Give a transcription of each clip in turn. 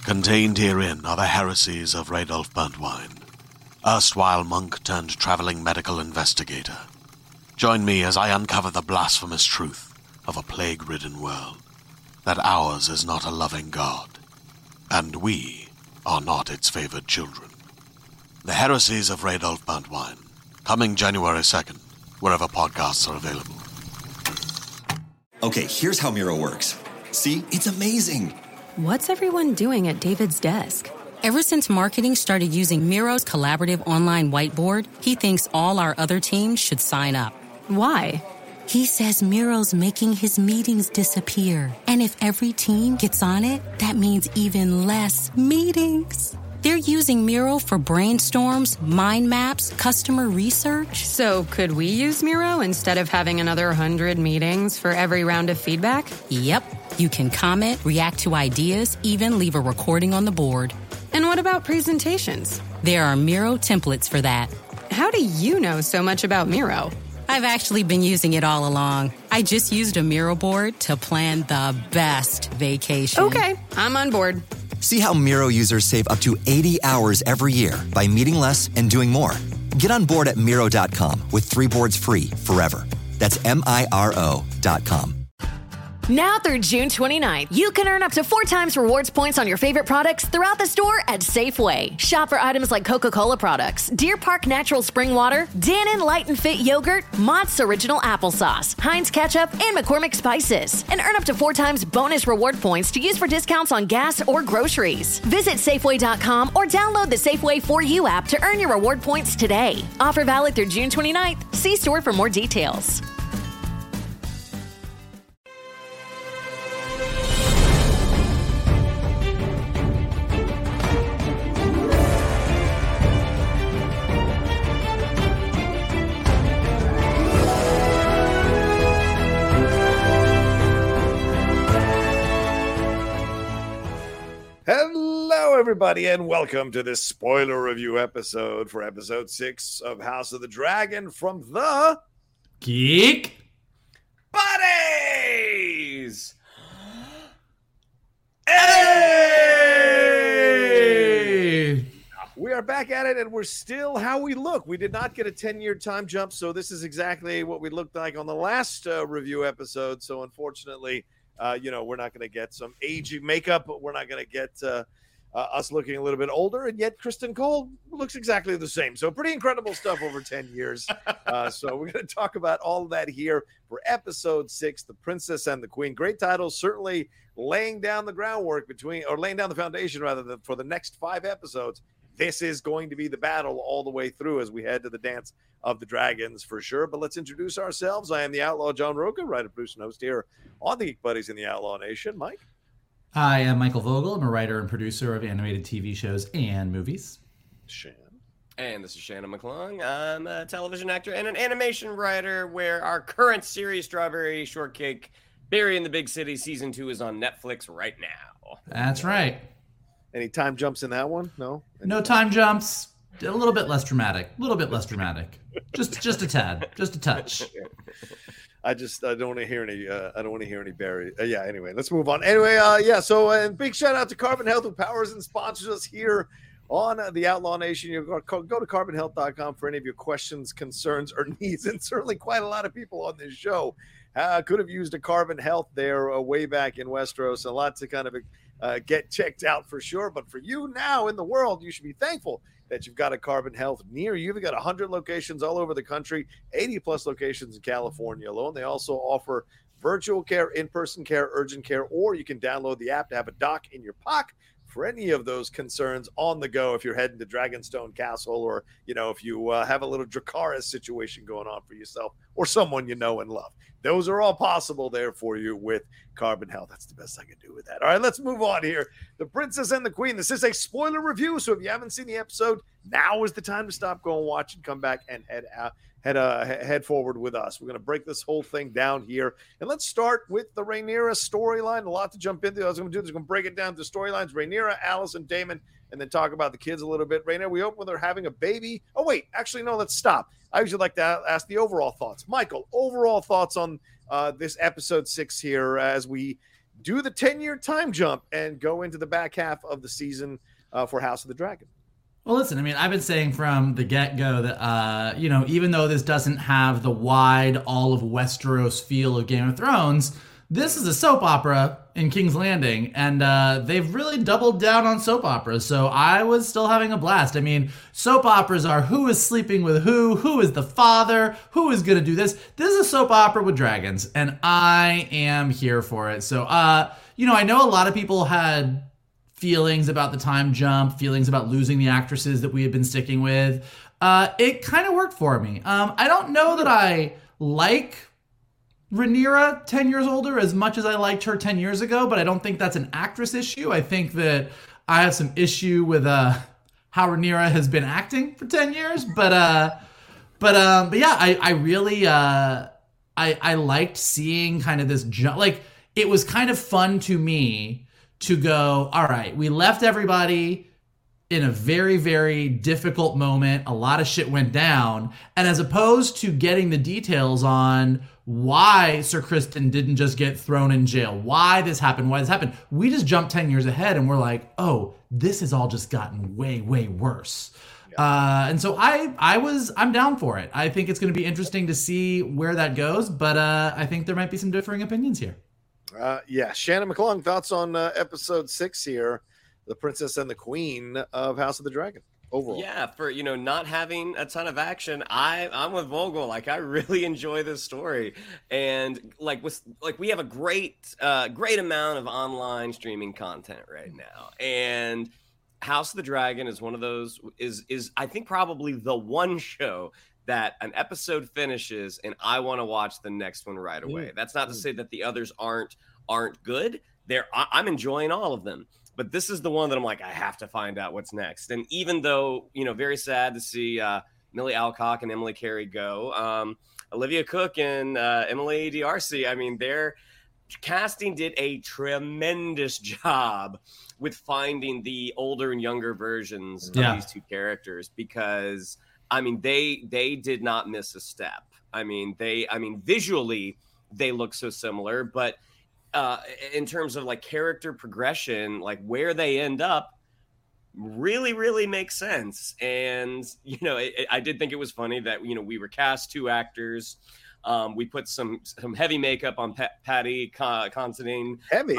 Contained herein are the heresies of Radolf Burntwine, erstwhile monk turned traveling medical investigator. Join me as I uncover the blasphemous truth of a plague-ridden world, that ours is not a loving God, and we are not its favored children. The heresies of Radolf Burntwine, coming January 2nd, wherever podcasts are available. Okay, here's how Miro works. See? It's amazing. What's everyone doing at David's desk? Ever since marketing started using Miro's collaborative online whiteboard, he thinks all our other teams should sign up. Why? He says Miro's making his meetings disappear. And if every team gets on it, that means even less meetings. They're using Miro for brainstorms, mind maps, customer research. So could we use Miro instead of having another 100 meetings for every round of feedback? Yep. You can comment, react to ideas, even leave a recording on the board. And what about presentations? There are Miro templates for that. How do you know so much about Miro? I've actually been using it all along. I just used a Miro board to plan the best vacation. Okay, I'm on board. See how Miro users save up to 80 hours every year by meeting less and doing more. Get on board at Miro.com with 3 boards free forever. That's MIRO.com. Now through June 29th, you can earn up to 4 times rewards points on your favorite products throughout the store at Safeway. Shop for items like Coca-Cola products, Deer Park Natural Spring Water, Dannon Light and Fit Yogurt, Mott's Original Applesauce, Heinz Ketchup, and McCormick Spices. And earn up to 4 times bonus reward points to use for discounts on gas or groceries. Visit Safeway.com or download the Safeway 4U app to earn your reward points today. Offer valid through June 29th. See store for more details. Hello, everybody, and welcome to this spoiler review episode for episode 6 of House of the Dragon from the Geek Buddies. Hey! We are back at it, and we're still how we look. We did not get a 10-year time jump, so this is exactly what we looked like on the last review episode. So, unfortunately, we're not going to get some aging makeup, but we're not going to get us looking a little bit older. And yet Kristen Cole looks exactly the same. So pretty incredible stuff over 10 years. So we're going to talk about all of that here for episode 6, The Princess and the Queen. Great title, certainly laying down the groundwork laying down the foundation rather for the next 5 episodes. This is going to be the battle all the way through as we head to the Dance of the Dragons for sure. But let's introduce ourselves. I am the Outlaw John Roca, writer, producer, and host here on the Geek Buddies in the Outlaw Nation. Mike? I am Michael Vogel. I'm a writer and producer of animated TV shows and movies. Shan. And this is Shannon McClung. I'm a television actor and an animation writer where our current series, Strawberry Shortcake, Barry in the Big City Season 2 is on Netflix right now. That's right. Any time jumps in that one? No? No time jumps. A little bit less dramatic. Just a tad. Just a touch. I don't want to hear any. I don't want to hear any Barry. Anyway, let's move on. Anyway, So, big shout out to Carbon Health, who powers and sponsors us here on the Outlaw Nation. You go to carbonhealth.com for any of your questions, concerns, or needs. And certainly, quite a lot of people on this show could have used a Carbon Health there way back in Westeros. A lot to kind of get checked out for sure. But for you now in the world, you should be thankful that you've got a Carbon Health near you. You've got 100 locations all over the country, 80-plus locations in California alone. They also offer virtual care, in-person care, urgent care, or you can download the app to have a doc in your pocket for any of those concerns on the go if you're heading to Dragonstone Castle or, if you have a little Dracarys situation going on for yourself or someone you know and love. Those are all possible there for you with Carbon Health. That's the best I can do with that. All right, let's move on here. The Princess and the Queen. This is a spoiler review, so if you haven't seen the episode, now is the time to stop, go and watch, and come back and head forward with us. We're going to break this whole thing down here, and let's start with the Rhaenyra storyline. A lot to jump into. I was going to do is going to break it down to storylines: Rhaenyra, Alicent, Daemon, and then talk about the kids a little bit. Rhaenyra, we open with her having a baby. Oh wait, actually no. Let's stop. I usually like to ask the overall thoughts. Michael, overall thoughts on this episode 6 here as we do the 10-year time jump and go into the back half of the season for House of the Dragon. Well, listen, I mean, I've been saying from the get-go that, even though this doesn't have the wide, all of Westeros feel of Game of Thrones, this is a soap opera in King's Landing, and they've really doubled down on soap operas, so I was still having a blast. I mean, soap operas are who is sleeping with who is the father, who is going to do this. This is a soap opera with dragons, and I am here for it. So, I know a lot of people had feelings about the time jump, feelings about losing the actresses that we had been sticking with. It kind of worked for me. I don't know that I like Rhaenyra 10 years older as much as I liked her 10 years ago, but I don't think that's an actress issue. I think that I have some issue with how Rhaenyra has been acting for 10 years. But yeah, I really I liked seeing kind of this jump. Like, it was kind of fun to me to go, all right, we left everybody in a very, very difficult moment. A lot of shit went down. And as opposed to getting the details on why Sir Criston didn't just get thrown in jail, why this happened, we just jumped 10 years ahead and we're like, oh, this has all just gotten way, way worse. Yeah. And so I'm down for it. I think it's going to be interesting to see where that goes, but I think there might be some differing opinions here. Shannon McClung, thoughts on episode 6 here, The Princess and the Queen of House of the Dragon overall? Yeah, for not having a ton of action, I'm with Vogel. Like, I really enjoy this story, and we have a great amount of online streaming content right now, and House of the Dragon is one of those is I think probably the one show that an episode finishes and I want to watch the next one right away. That's not to say that the others aren't good. I'm enjoying all of them, but this is the one that I'm like, I have to find out what's next. And even though, very sad to see Millie Alcock and Emily Carey go, Olivia Cook and Emily D'Arcy, I mean, their casting did a tremendous job with finding the older and younger versions of these two characters, because I mean, they did not miss a step. I mean, visually they look so similar, but in terms of like character progression, like where they end up really, really makes sense. And, I did think it was funny that, we were cast 2 actors. We put some heavy makeup on Patty Considine. Heavy.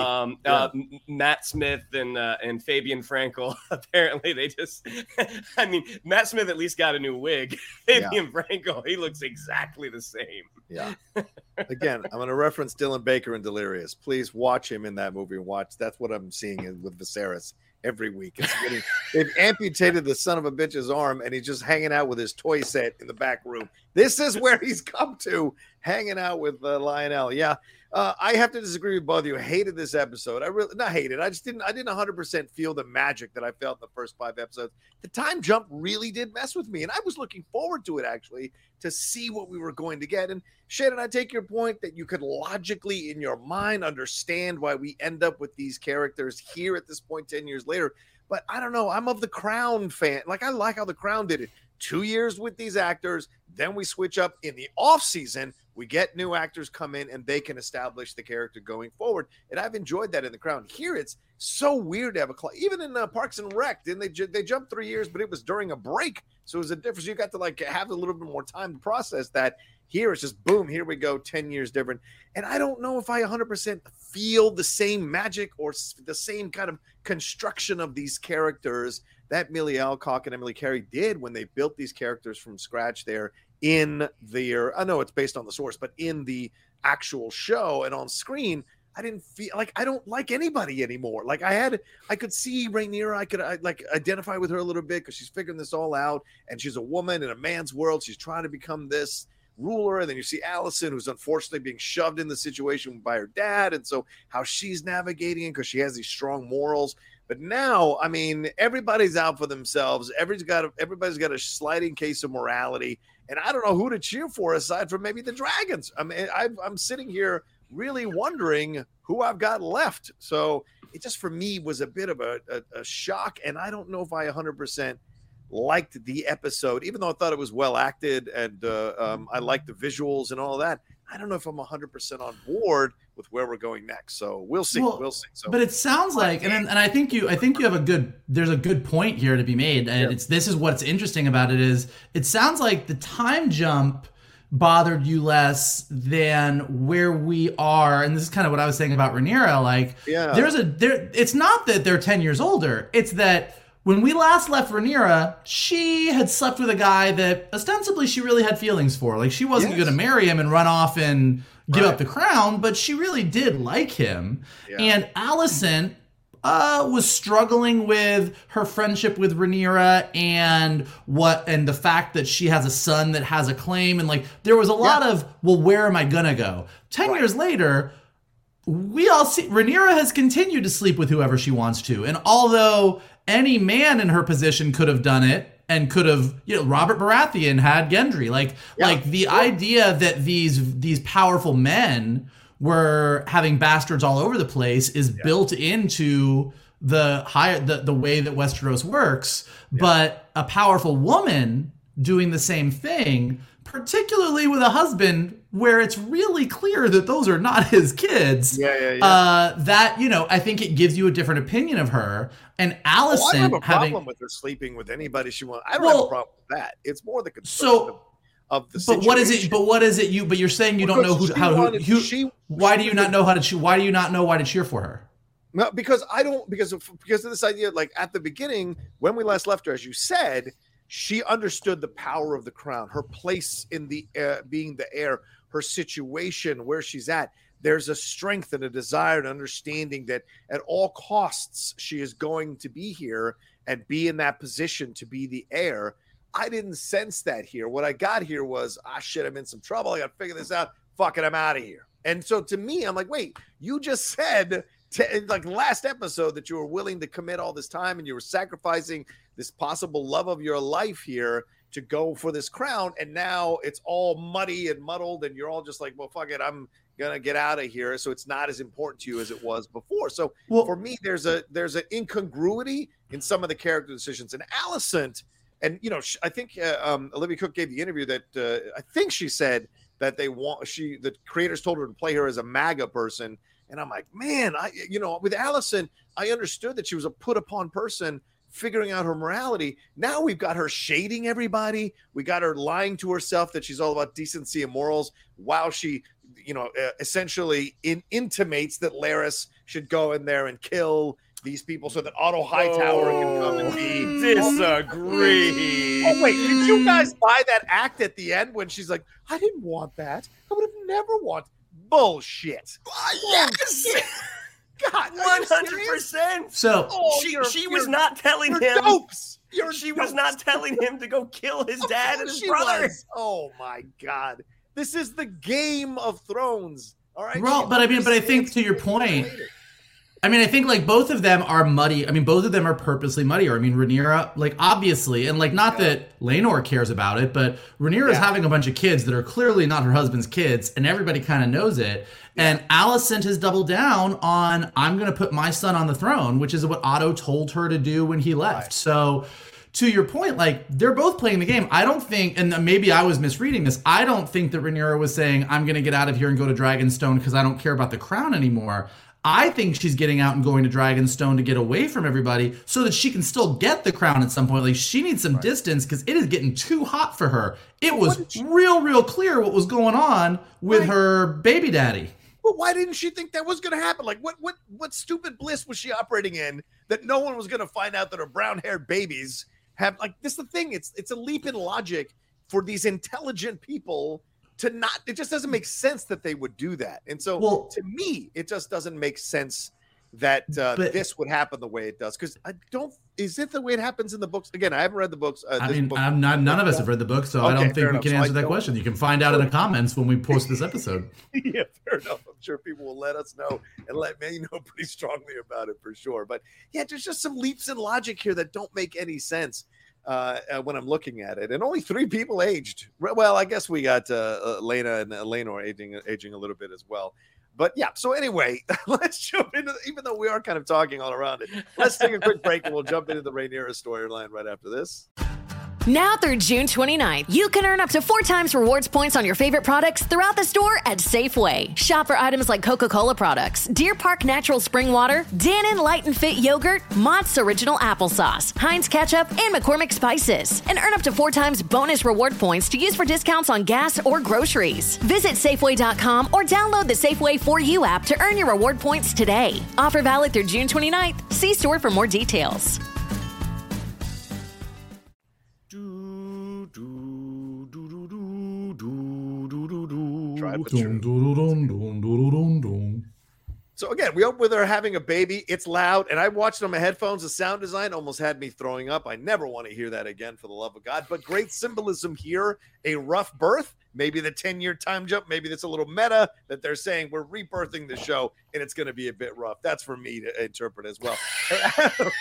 Matt Smith and Fabian Frankel. Apparently, they just. I mean, Matt Smith at least got a new wig. Fabian Frankel, he looks exactly the same. Yeah. Again, I'm going to reference Dylan Baker in Delirious. Please watch him in that movie. That's what I'm seeing with Viserys every week. They've amputated the son of a bitch's arm, and he's just hanging out with his toy set in the back room. This is where he's come to, hanging out with Lionel. Yeah, I have to disagree with both of you. I hated this episode. I really not hated. I didn't 100% feel the magic that I felt in the first 5 episodes. The time jump really did mess with me, and I was looking forward to it actually to see what we were going to get. And Shannon, I take your point that you could logically in your mind understand why we end up with these characters here at this point 10 years later. But I don't know. I'm of the Crown fan. Like, I like how the Crown did it. 2 years with these actors, then we switch up in the off season. We get new actors come in and they can establish the character going forward. And I've enjoyed that in the Crown. Here, it's so weird to have even in Parks and Rec, didn't they jumped 3 years, but it was during a break. So it was a difference. You got to have a little bit more time to process that. Here it's just boom, here we go, 10 years different. And I don't know if I 100% feel the same magic or the same kind of construction of these characters that Millie Alcock and Emily Carey did when they built these characters from scratch there in their, I know it's based on the source, but in the actual show and on screen, I didn't feel like I don't like anybody anymore. Like I could see Rhaenyra, I could identify with her a little bit because she's figuring this all out, and she's a woman in a man's world. She's trying to become this ruler. And then you see Allison, who's unfortunately being shoved in the situation by her dad, and so how she's navigating it because she has these strong morals. But now, I mean, everybody's out for themselves. Everybody's got a sliding case of morality, and I don't know who to cheer for aside from maybe the Dragons. I mean, I'm sitting here really wondering who I've got left. So it just for me was a bit of a shock, and I don't know if I 100% liked the episode, even though I thought it was well acted and I liked the visuals and all that. I don't know if I'm 100% on board with where we're going next. So we'll see. Well, we'll see. So, but it sounds like, and I think you have there's a good point here to be made. And this is what's interesting about it is it sounds like the time jump bothered you less than where we are. And this is kind of what I was saying about Rhaenyra. Like, it's not that they're 10 years older. It's that when we last left Rhaenyra, she had slept with a guy that ostensibly she really had feelings for. Like, she wasn't going to marry him and run off and give up the crown, but she really did like him. Yeah. And Alicent was struggling with her friendship with Rhaenyra and the fact that she has a son that has a claim. And like, there was a lot of, well, where am I gonna go? 10 years later, we all see Rhaenyra has continued to sleep with whoever she wants to. And although any man in her position could have done it and could have, Robert Baratheon had Gendry. Like the idea that these powerful men were having bastards all over the place is built into the way that Westeros works. But a powerful woman doing the same thing, particularly with a husband where it's really clear that those are not his kids. That, I think it gives you a different opinion of her. And Alicent I don't have a problem with her sleeping with anybody she wants. I don't have a problem with that. It's more the concern of the situation. But what is it? But you're saying you don't know why do you not know why to cheer for her? No, because of this idea. Like at the beginning, when we last left her, as you said, she understood the power of the crown, her place in the being the heir, her situation, where she's at. There's a strength and a desire and understanding that at all costs she is going to be here and be in that position to be the heir. I didn't sense that here. What I got here was, shit, I'm in some trouble. I got to figure this out. Fuck it, I'm out of here. And so to me, I'm like, wait, you just said like last episode that you were willing to commit all this time and you were sacrificing this possible love of your life here to go for this crown. And now it's all muddy and muddled and you're all just like, well, fuck it, I'm going to get out of here. So it's not as important to you as it was before. So for me, there's an incongruity in some of the character decisions. And Alicent, and, I think Olivia Cook gave the interview that I think she said that the creators told her to play her as a MAGA person. And I'm like, man, with Alicent, I understood that she was a put upon person figuring out her morality. Now we've got her shading everybody. We got her lying to herself that she's all about decency and morals while she, essentially intimates that Larys should go in there and kill these people so that Otto Hightower can come and be. Disagree. Oh, wait, did you guys buy that act at the end when she's like, I didn't want that. I would have never wanted. Bullshit. Yes. God, 100%. So she was not telling him. Dopes. She was not telling him to go kill his dad and his brother. Oh my God. This is the Game of Thrones. All right. Well, but I think to your point, I think like both of them are muddy. Both of them are purposely muddier. Rhaenyra, like obviously, and like not that Laenor cares about it, but Rhaenyra is having a bunch of kids that are clearly not her husband's kids, and everybody kind of knows it. And Alicent has doubled down on, I'm going to put my son on the throne, which is what Otto told her to do when he left. Right. So to your point, like they're both playing the game. I don't think, and maybe I was misreading this, I don't think that Rhaenyra was saying, I'm going to get out of here and go to Dragonstone because I don't care about the crown anymore. I think she's getting out and going to Dragonstone to get away from everybody so that she can still get the crown at some point. Like she needs some distance because it is getting too hot for her. It was real clear what was going on with her baby daddy. But why didn't she think that was going to happen? Like what stupid bliss was she operating in that no one was going to find out that her brown-haired babies have, like, this is the thing. It's a leap in logic for these intelligent people to not, it just doesn't make sense that they would do that. And so to me, it just doesn't make sense that this would happen the way it does. Because is it the way it happens in the books? Again, I haven't read the books. None of us have read the books, so I don't think we can answer that question. You can find out in the comments when we post this episode. Yeah, fair enough. I'm sure people will let us know and let me know pretty strongly about it for sure. But yeah, there's just some leaps in logic here that don't make any sense when I'm looking at it. And only 3 people aged. Well, I guess we got Laena and Laenor aging a little bit as well. But yeah, so anyway, let's jump into, even though we are kind of talking all around it, let's take a quick break and we'll jump into the Rhaenyra storyline right after this. Now through June 29th, you can earn up to 4 times rewards points on your favorite products throughout the store at Safeway. Shop for items like Coca-Cola products, Deer Park Natural Spring Water, Dannon Light and Fit Yogurt, Mott's Original Applesauce, Heinz Ketchup, and McCormick Spices. And earn up to 4 times bonus reward points to use for discounts on gas or groceries. Visit Safeway.com or download the Safeway 4U app to earn your reward points today. Offer valid through June 29th. See store for more details. So again, we open with her having a baby. It's loud, and I watched on my headphones. The sound design almost had me throwing up. I never want to hear that again, for the love of God. But great symbolism here. A rough birth, maybe the 10-year time jump. Maybe that's a little meta that they're saying we're rebirthing the show, and it's going to be a bit rough. That's for me to interpret as well. Her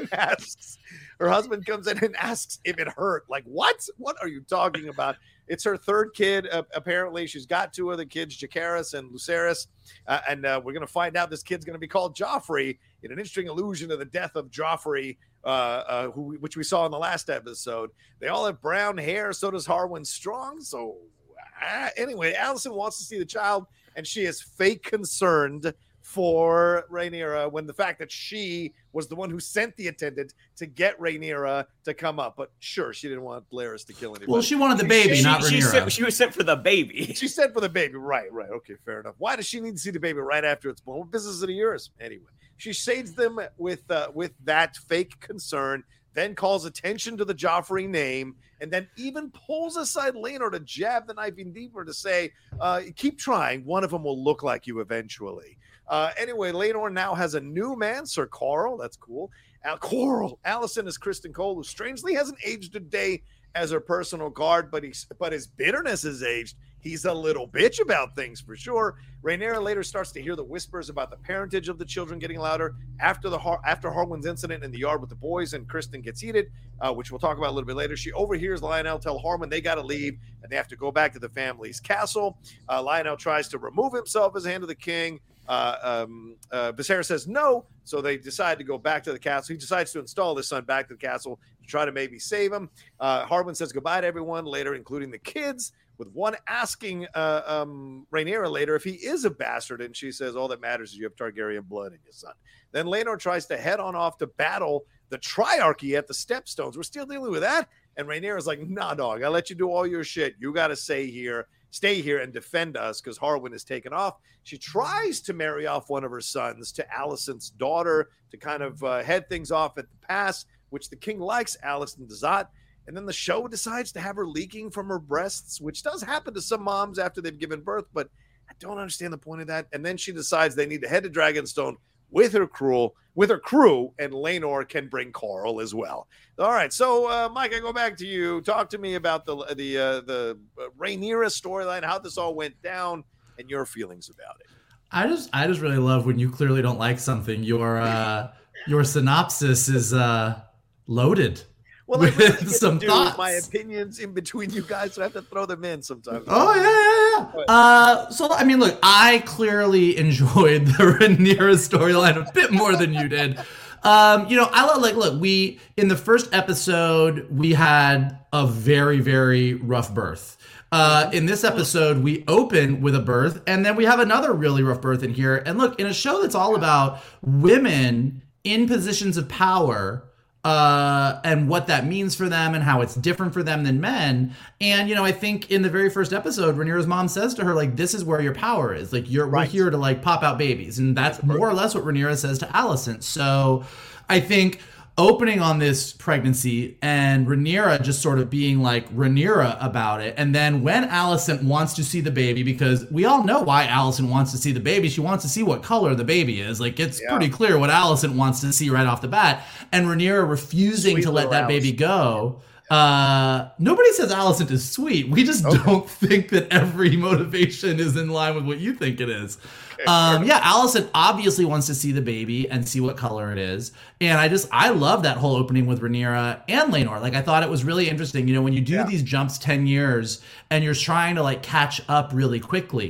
husband comes in and asks if it hurt. Like, what? What are you talking about? It's her third kid. Apparently, she's got 2 other kids, Jacaerys and Lucerys. And we're going to find out this kid's going to be called Joffrey, in an interesting allusion to the death of Joffrey, which we saw in the last episode. They all have brown hair. So does Harwin Strong. So anyway, Alicent wants to see the child, and she is fake concerned for Rhaenyra, when the fact that she was the one who sent the attendant to get Rhaenyra to come up. But sure, she didn't want Larys to kill anybody. Well, she wanted the baby, not Rhaenyra. She was sent for the baby. She sent for the baby. Right. Okay, fair enough. Why does she need to see the baby right after it's born? What business is it of yours? Anyway, she shades them with that fake concern, then calls attention to the Joffrey name, and then even pulls aside Laenor to jab the knife in deeper to say, keep trying. One of them will look like you eventually. Anyway, Laenor now has a new man, Sir Qarl. That's cool. Alicent is Kristen Cole, who strangely hasn't aged a day as her personal guard, but his bitterness has aged. He's a little bitch about things for sure. Rhaenyra later starts to hear the whispers about the parentage of the children getting louder after Harwin's incident in the yard with the boys, and Kristen gets heated, which we'll talk about a little bit later. She overhears Lionel tell Harwin they got to leave and they have to go back to the family's castle. Lionel tries to remove himself as hand of the king. Viserys says no, so they decide to go back to the castle. He decides to install his son back to the castle to try to maybe save him. Harwin says goodbye to everyone later, including the kids, with one asking Rhaenyra later if he is a bastard, and she says all that matters is you have Targaryen blood in your son. Then Laenor tries to head on off to battle the Triarchy at the Stepstones. We're still dealing with that, and Rhaenyra's like, nah, dog, I let you do all your shit. You got to stay here and defend us because Harwin is taken off. She tries to marry off one of her sons to Alicent's daughter to kind of head things off at the pass, which the king likes. Alicent does not. And then the show decides to have her leaking from her breasts, which does happen to some moms after they've given birth, but I don't understand the point of that. And then she decides they need to head to Dragonstone with her crew, and Laenor can bring Qarl as well. All right, so Mike, I go back to you. Talk to me about the Rhaenyra storyline, how this all went down, and your feelings about it. I just really love when you clearly don't like something. Your synopsis is loaded. Well, I really get some to thoughts. My opinions in between you guys, so I have to throw them in sometimes. Oh yeah. So I mean, look, I clearly enjoyed the Rhaenyra storyline a bit more than you did. Look, we in the first episode we had a very, very rough birth. In this episode, we open with a birth, and then we have another really rough birth in here. And look, in a show that's all about women in positions of power, and what that means for them and how it's different for them than men. And, I think in the very first episode, Rhaenyra's mom says to her, like, this is where your power is. Like, we're here to, like, pop out babies. And that's more or less what Rhaenyra says to Alicent. So I think opening on this pregnancy and Rhaenyra just sort of being like Rhaenyra about it. And then when Alicent wants to see the baby, because we all know why Alicent wants to see the baby. She wants to see what color the baby is. Like, it's pretty clear what Alicent wants to see right off the bat. And Rhaenyra refusing to let that baby go. Nobody says Alicent is sweet. We just don't think that every motivation is in line with what you think it is. Alicent obviously wants to see the baby and see what color it is. And I love that whole opening with Rhaenyra and Laenor. Like, I thought it was really interesting. When you do these jumps 10 years and you're trying to, like, catch up really quickly,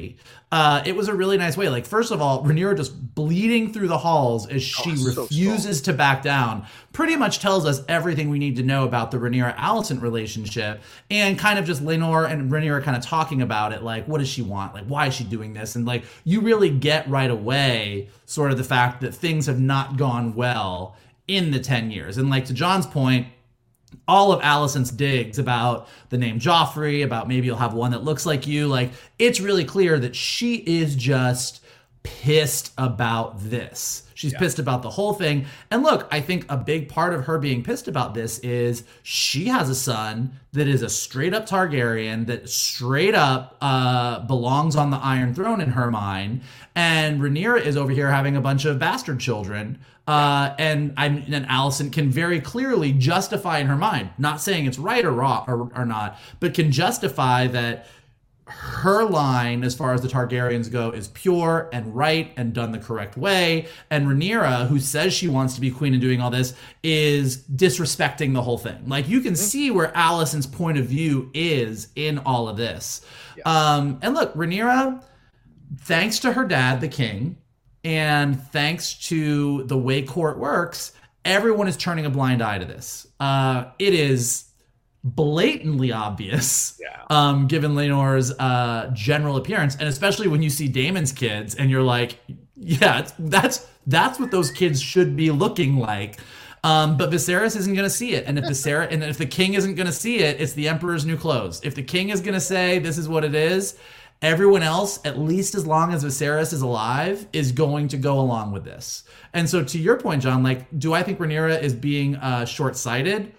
it was a really nice way. Like, first of all, Rhaenyra just bleeding through the halls as she refuses to back down pretty much tells us everything we need to know about the Rhaenyra-Alicent relationship, and kind of just Laenor and Rhaenyra kind of talking about it, like, what does she want? Like, why is she doing this? And, like, you really get right away sort of the fact that things have not gone well in the 10 years. And, like, to John's point, all of Alicent's digs about the name Joffrey, about maybe you'll have one that looks like you, like, it's really clear that she is just pissed about this. She's pissed about the whole thing. And look, I think a big part of her being pissed about this is she has a son that is a straight up Targaryen, that straight up belongs on the Iron Throne in her mind. And Rhaenyra is over here having a bunch of bastard children. And Alicent can very clearly justify in her mind, not saying it's right or wrong or not, but can justify that her line, as far as the Targaryens go, is pure and right and done the correct way. And Rhaenyra, who says she wants to be queen and doing all this, is disrespecting the whole thing. Like, you can see where Alicent's point of view is in all of this. And look, Rhaenyra, thanks to her dad, the king, and thanks to the way court works, everyone is turning a blind eye to this. It is blatantly obvious, given Laenor's general appearance, and especially when you see Daemon's kids, and you're like, yeah, that's what those kids should be looking like. But Viserys isn't going to see it, and if the king isn't going to see it, it's the Emperor's new clothes. If the king is going to say this is what it is, everyone else, at least as long as Viserys is alive, is going to go along with this. And so, to your point, John, like, do I think Rhaenyra is being short-sighted?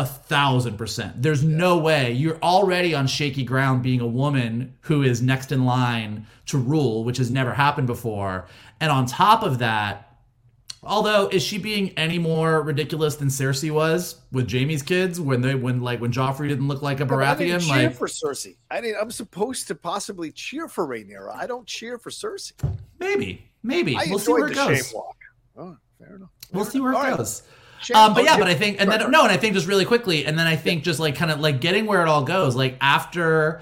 1,000%. There's no way. You're already on shaky ground being a woman who is next in line to rule, which has never happened before. And on top of that, although, is she being any more ridiculous than Cersei was with Jaime's kids when Joffrey didn't look like a Baratheon? I didn't cheer for Cersei. I'm supposed to possibly cheer for Rhaenyra. I don't cheer for Cersei. Maybe. We'll see where it goes. Shame walk. Oh, fair enough. We'll see where it goes. But I think, and I think just really quickly, and then I think just like kind of like getting where it all goes, like after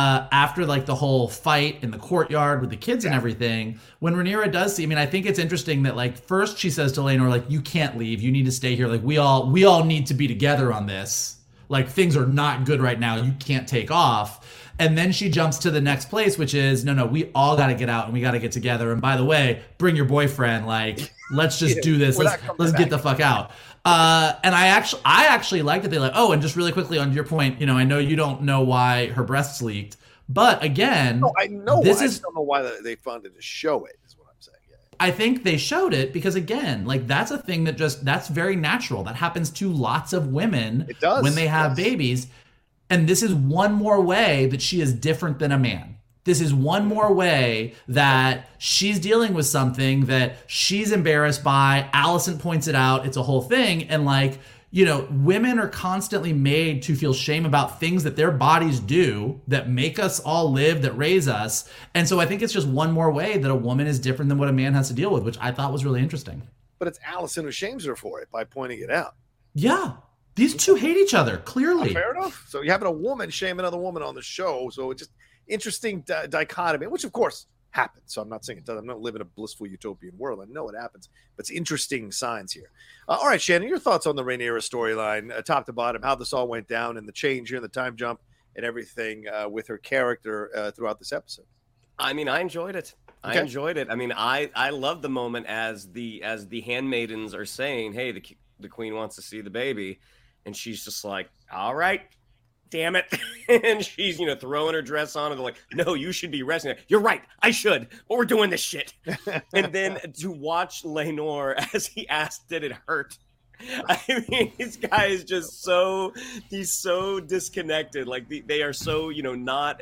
like the whole fight in the courtyard with the kids and everything, when Rhaenyra does see, I mean, I think it's interesting that, like, first she says to Laenor, like, you can't leave, you need to stay here, like, we all need to be together on this, like, things are not good right now, you can't take off. And then she jumps to the next place, which is, no, we all got to get out and we got to get together. And by the way, bring your boyfriend. Like, let's just do this. Let's get the fuck out. And I actually like that they like, and just really quickly on your point, I know you don't know why her breasts leaked, but again, no, I know. I just don't know why they funded to show it, is what I'm saying. Yeah. I think they showed it because, again, like, that's a thing that's very natural. That happens to lots of women when they have babies. And this is one more way that she is different than a man. This is one more way that she's dealing with something that she's embarrassed by. Alicent points it out. It's a whole thing. And, like, women are constantly made to feel shame about things that their bodies do that make us all live, that raise us. And so I think it's just one more way that a woman is different than what a man has to deal with, which I thought was really interesting. But it's Alicent who shames her for it by pointing it out. Yeah. These two hate each other, clearly. Fair enough. So you're having a woman shame another woman on the show. So it's just interesting dichotomy, which, of course, happens. So I'm not saying it doesn't. I'm not living a blissful utopian world. I know it happens. But it's interesting signs here. All right, Shannon, your thoughts on the Rhaenyra storyline, top to bottom, how this all went down and the change here, the time jump and everything with her character throughout this episode. I mean, I enjoyed it. Okay. I enjoyed it. I mean, I love the moment as the handmaidens are saying, hey, the queen wants to see the baby. And she's just like, all right, damn it. And she's, throwing her dress on and they're like, no, you should be resting. You're right. I should. But we're doing this shit. And then to watch Laenor as he asked, did it hurt? I mean, this guy is just he's so disconnected. Like they are so, not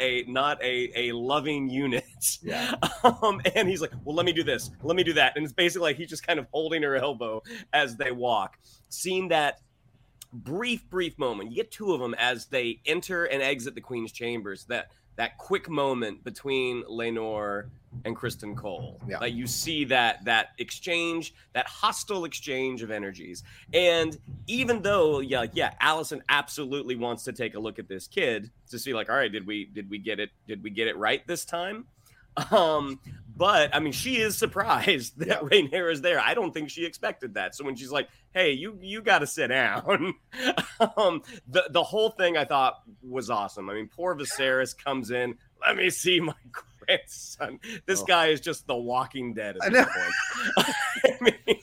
a loving unit. Yeah. And he's like, well, let me do this. Let me do that. And it's basically like he's just kind of holding her elbow as they walk. Seeing that brief moment, you get two of them as they enter and exit the Queen's chambers, that quick moment between Laenor and Criston Cole. Yeah. Like you see that exchange, that hostile exchange of energies. And even though Alicent absolutely wants to take a look at this kid to see, like, all right, did we get it right this time? But I mean, she is surprised that Rhaenyra is there. I don't think she expected that. So when she's like, "Hey, you got to sit down," the whole thing I thought was awesome. I mean, poor Viserys comes in. Let me see my grandson. This guy is just the Walking Dead at this point. I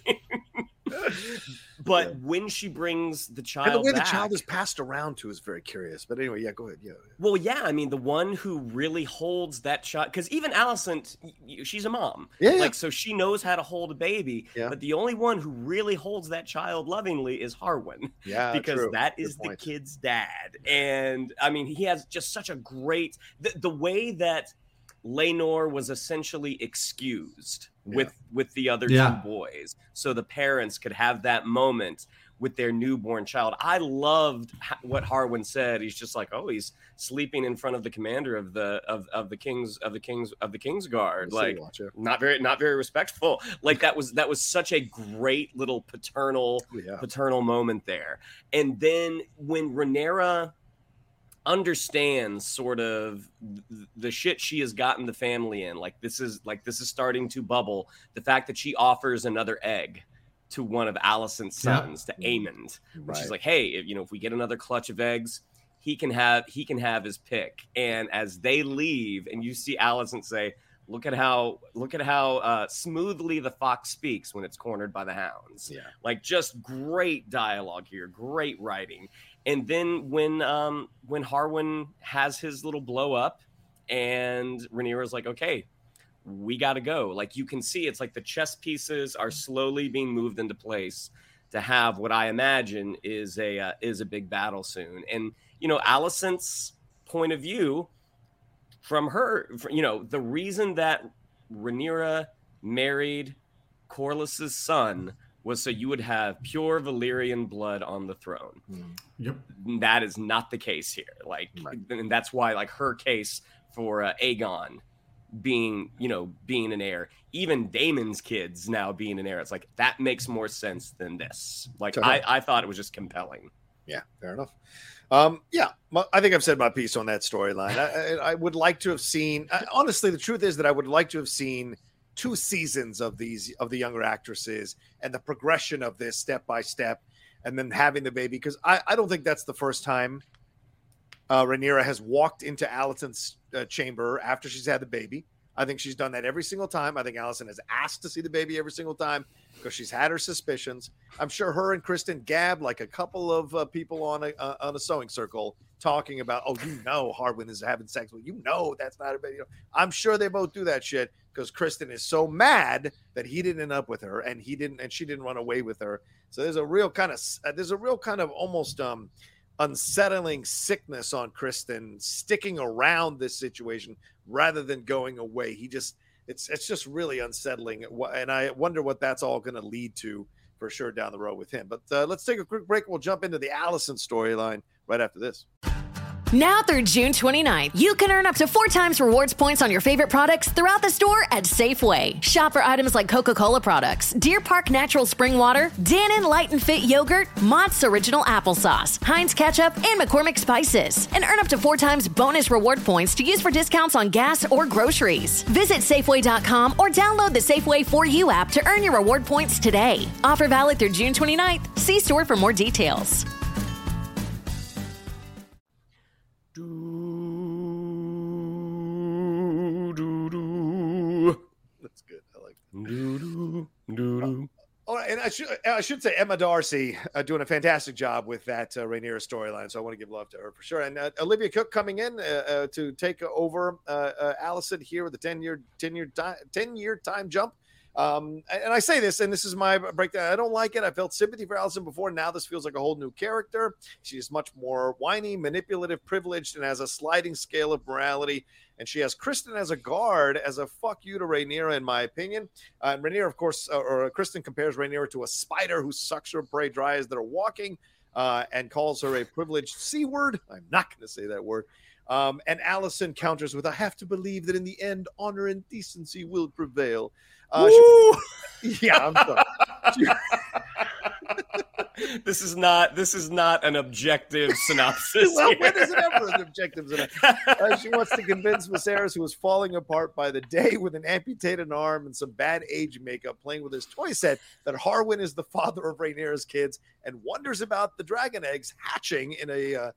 mean, but when she brings the child, and the way back, the child is passed around to is very curious. But anyway, yeah, go ahead. Yeah. Well, yeah, I mean, the one who really holds that child, because even Alicent, she's a mom, like, so she knows how to hold a baby. Yeah. But the only one who really holds that child lovingly is Harwin. Yeah, because true. that is the kid's dad, and I mean, he has just such a great the way that Laenor was essentially excused with the other two boys, so the parents could have that moment with their newborn child. I loved what Harwin said. He's just like, oh, he's sleeping in front of the commander of the King's Guard. Like, not very respectful. Like, that was such a great little paternal moment there. And then when Rhaenyra understands sort of the shit she has gotten the family in, like this is starting to bubble. The fact that she offers another egg to one of Alicent's sons, to Aemond, which is like, hey, if we get another clutch of eggs, he can have his pick. And as they leave, and you see Alicent say, look at how smoothly the fox speaks when it's cornered by the hounds. Yeah, like, just great dialogue here, great writing. And then when Harwin has his little blow up, and Rhaenyra's like, okay, we got to go. Like, you can see it's like the chess pieces are slowly being moved into place to have what I imagine is a big battle soon. And Alicent's point of view, from her, the reason that Rhaenyra married Corlys's son was so you would have pure Valyrian blood on the throne. Yep. That is not the case here. Like, and that's why, like, her case for Aegon being an heir, even Daemon's kids now being an heir, it's like, that makes more sense than this. Like, I thought it was just compelling. Yeah, fair enough. I think I've said my piece on that storyline. I would like to have seen, honestly, the truth is that I would like to have seen 2 seasons of the younger actresses and the progression of this step by step, and then having the baby, because I don't think that's the first time Rhaenyra has walked into Alicent's chamber after she's had the baby. I think she's done that every single time. I think Alicent has asked to see the baby every single time because she's had her suspicions. I'm sure her and Kristen gab like a couple of people on a sewing circle talking about, Harwin is having sex with that's not a baby. I'm sure they both do that shit because Kristen is so mad that he didn't end up with her and she didn't run away with her. So there's a real kind of almost unsettling sickness on Kristen sticking around this situation rather than going away. It's just really unsettling, and I wonder what that's all going to lead to for sure down the road with him. But let's take a quick break. We'll jump into the Alicent storyline right after this. Now through June 29th, you can earn up to 4 times rewards points on your favorite products throughout the store at Safeway. Shop for items like Coca-Cola products, Deer Park Natural Spring Water, Dannon Light and Fit Yogurt, Mott's Original Applesauce, Heinz Ketchup, and McCormick Spices. And earn up to 4 times bonus reward points to use for discounts on gas or groceries. Visit Safeway.com or download the Safeway 4U app to earn your reward points today. Offer valid through June 29th. See store for more details. That's good. I like that. And I should say Emma Darcy doing a fantastic job with that Rhaenyra storyline. So I want to give love to her for sure. And Olivia Cook coming in to take over Alicent here with the 10-year time jump. And I say this, and this is my breakdown. I don't like it. I felt sympathy for Alicent before. Now this feels like a whole new character. She is much more whiny, manipulative, privileged, and has a sliding scale of morality. And she has Kristen as a guard, as a fuck you to Rhaenyra, in my opinion. And Rhaenyra, of course, or Kristen compares Rhaenyra to a spider who sucks her prey dry as they're walking, and calls her a privileged C word. I'm not going to say that word. And Alicent counters with, I have to believe that in the end, honor and decency will prevail. I'm sorry. This is not an objective synopsis. Well, here. when is it ever an objective synopsis? She wants to convince Viserys, who is falling apart by the day with an amputated arm and some bad age makeup, playing with his toy set, that Harwin is the father of Rhaenyra's kids, and wonders about the dragon eggs hatching in a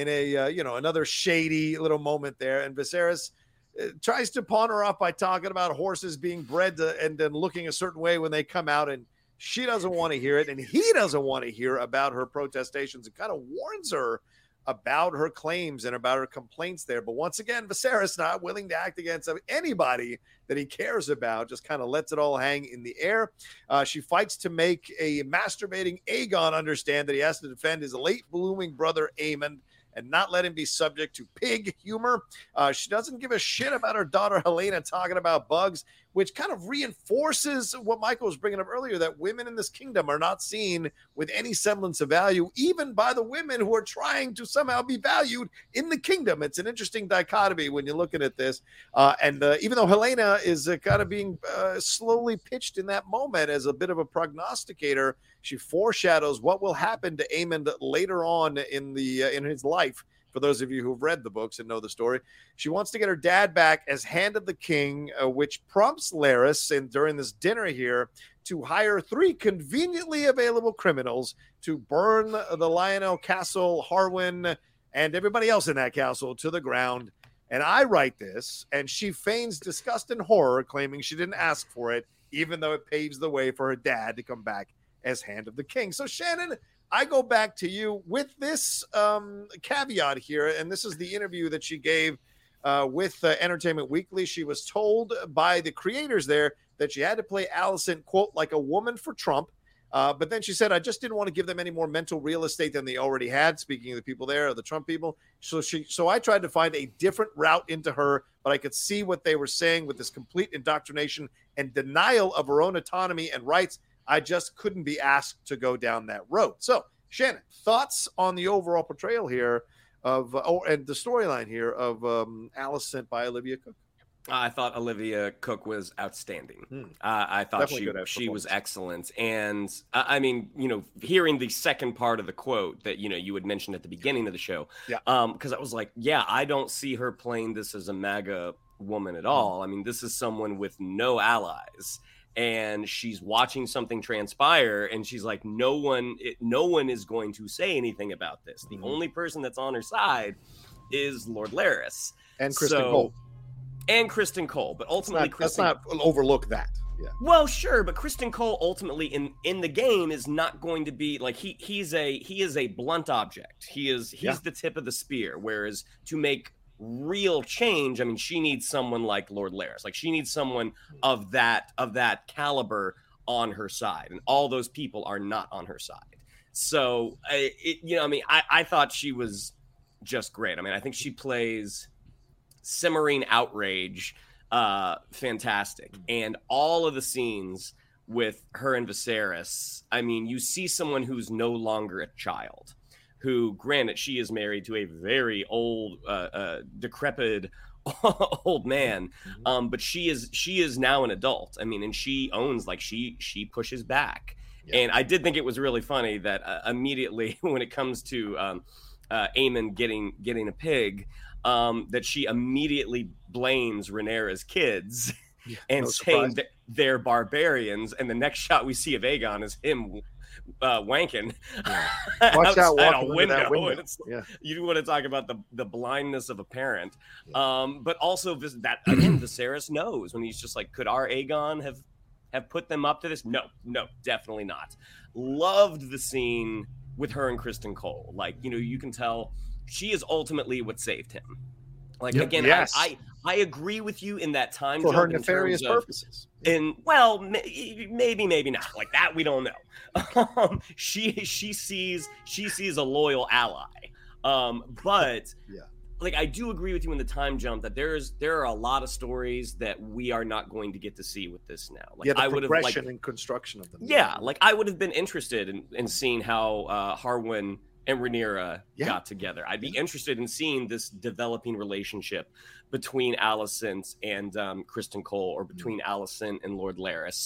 another shady little moment there. And Viserys tries to pawn her off by talking about horses being bred and then looking a certain way when they come out, and she doesn't want to hear it, and he doesn't want to hear about her protestations, and kind of warns her about her claims and about her complaints there. But once again, Viserys, not willing to act against anybody that he cares about, just kind of lets it all hang in the air. She fights to make a masturbating Aegon understand that he has to defend his late blooming brother Aemond and not let him be subject to pig humor. She doesn't give a shit about her daughter Helena talking about bugs, which kind of reinforces what Michael was bringing up earlier, that women in this kingdom are not seen with any semblance of value, even by the women who are trying to somehow be valued in the kingdom. It's an interesting dichotomy when you're looking at this. And even though Helena is kind of being slowly pitched in that moment as a bit of a prognosticator, she foreshadows what will happen to Aemond later on in his life. For those of you who've read the books and know the story, she wants to get her dad back as Hand of the King, which prompts Larys, and during this dinner here, to hire 3 conveniently available criminals to burn the Lionel Castle, Harwin, and everybody else in that castle to the ground. And I write this, and she feigns disgust and horror, claiming she didn't ask for it, even though it paves the way for her dad to come back as Hand of the King. So, Shannon, I go back to you with this caveat here, and this is the interview that she gave with Entertainment Weekly. She was told by the creators there that she had to play Alicent, quote, like a woman for Trump. But then she said, I just didn't want to give them any more mental real estate than they already had, speaking of the people there, the Trump people. So I tried to find a different route into her, but I could see what they were saying with this complete indoctrination and denial of her own autonomy and rights. I just couldn't be asked to go down that road. So, Shannon, thoughts on the overall portrayal here of, and the storyline here of Alicent by Olivia Cooke? I thought Olivia Cooke was outstanding. I thought she was excellent. And I mean, hearing the second part of the quote that, you had mentioned at the beginning of the show, because I was like, I don't see her playing this as a MAGA woman at all. I mean, this is someone with no allies. And she's watching something transpire, and she's like, no one is going to say anything about this. The only person that's on her side is Lord Larys and Kristen Cole. And Kristen Cole, but ultimately, let's not overlook that. Yeah. Well, sure, but Kristen Cole ultimately in the game is not going to be like he is a blunt object. He's the tip of the spear. Whereas to make real change, I mean, she needs someone like Lord Larys. Like, she needs someone of that caliber on her side, and all those people are not on her side. So I thought she was just great. I mean, I think she plays simmering outrage fantastic, and all of the scenes with her and Viserys, I mean, you see someone who's no longer a child, who, granted, she is married to a very old, decrepit old man, but she is now an adult. I mean, and she owns, like, she pushes back. Yeah. And I did think it was really funny that immediately when it comes to Aemond getting a pig, that she immediately blames Rhaenyra's kids and saying that they're barbarians. And the next shot we see of Aegon is him wanking Watch out, outside a window. That window. You want to talk about the blindness of a parent, but also that again, Viserys knows when he's just like, could our Aegon have put them up to this? No, definitely not. Loved the scene with her and Kristen Cole. Like, you can tell she is ultimately what saved him. Like, again, yes. I agree with you in that time for her nefarious purposes. And well, maybe not. Like that, we don't know. She sees a loyal ally. But like, I do agree with you in the time jump that there are a lot of stories that we are not going to get to see with this now. Like, the progression and construction of them. Yeah, like I would have been interested in seeing how Harwin and Rhaenyra got together. I'd be interested in seeing this developing relationship between Alicent and Kristen Cole, or between Alicent and Lord Larys.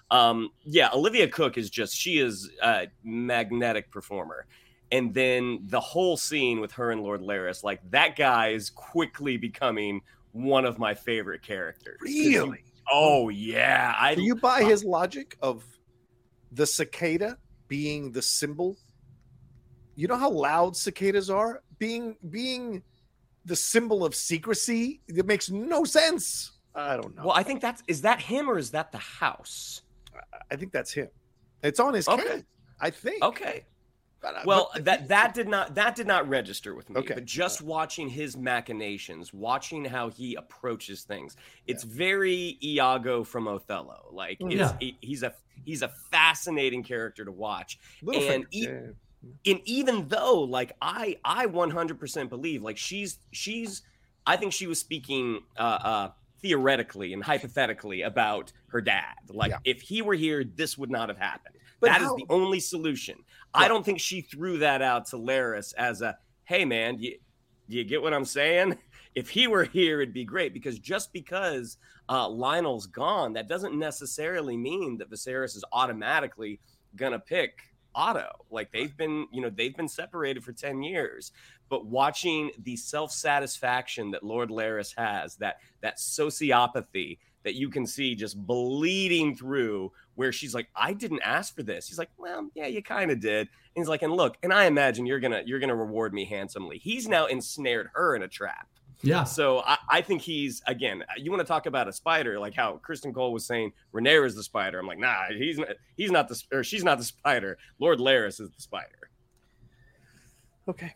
Yeah, Olivia Cook she is a magnetic performer. And then the whole scene with her and Lord Larys, like that guy is quickly becoming one of my favorite characters. Really? Oh yeah. Do you buy his logic of the cicada being the symbol? You know how loud cicadas are? Being the symbol of secrecy? It makes no sense. I don't know. Well, I think is that him or is that the house? I think that's him. It's on his case, I think. Okay. Well, that did not register with me. Okay. But just watching his machinations, watching how he approaches things, it's very Iago from Othello. Like he's a fascinating character to watch. And even though like I 100% believe like she's I think she was speaking theoretically and hypothetically about her dad. Like if he were here, this would not have happened. But that is the only solution. I don't think she threw that out to Larys as a, hey, man, do you get what I'm saying? If he were here, it'd be great. Because just because Lionel's gone, that doesn't necessarily mean that Viserys is automatically going to pick Otto. Like they've been separated for 10 years. But watching the self-satisfaction that Lord Larys has, that sociopathy that you can see just bleeding through, where she's like, I didn't ask for this. He's like, well, yeah, you kind of did. And he's like, and look, and I imagine you're gonna reward me handsomely. He's now ensnared her in a trap. Yeah. So I think he's, again, you want to talk about a spider, like how Kristen Cole was saying Rhaenyra is the spider. I'm like, nah, she's not the spider. Lord Larys is the spider. Okay.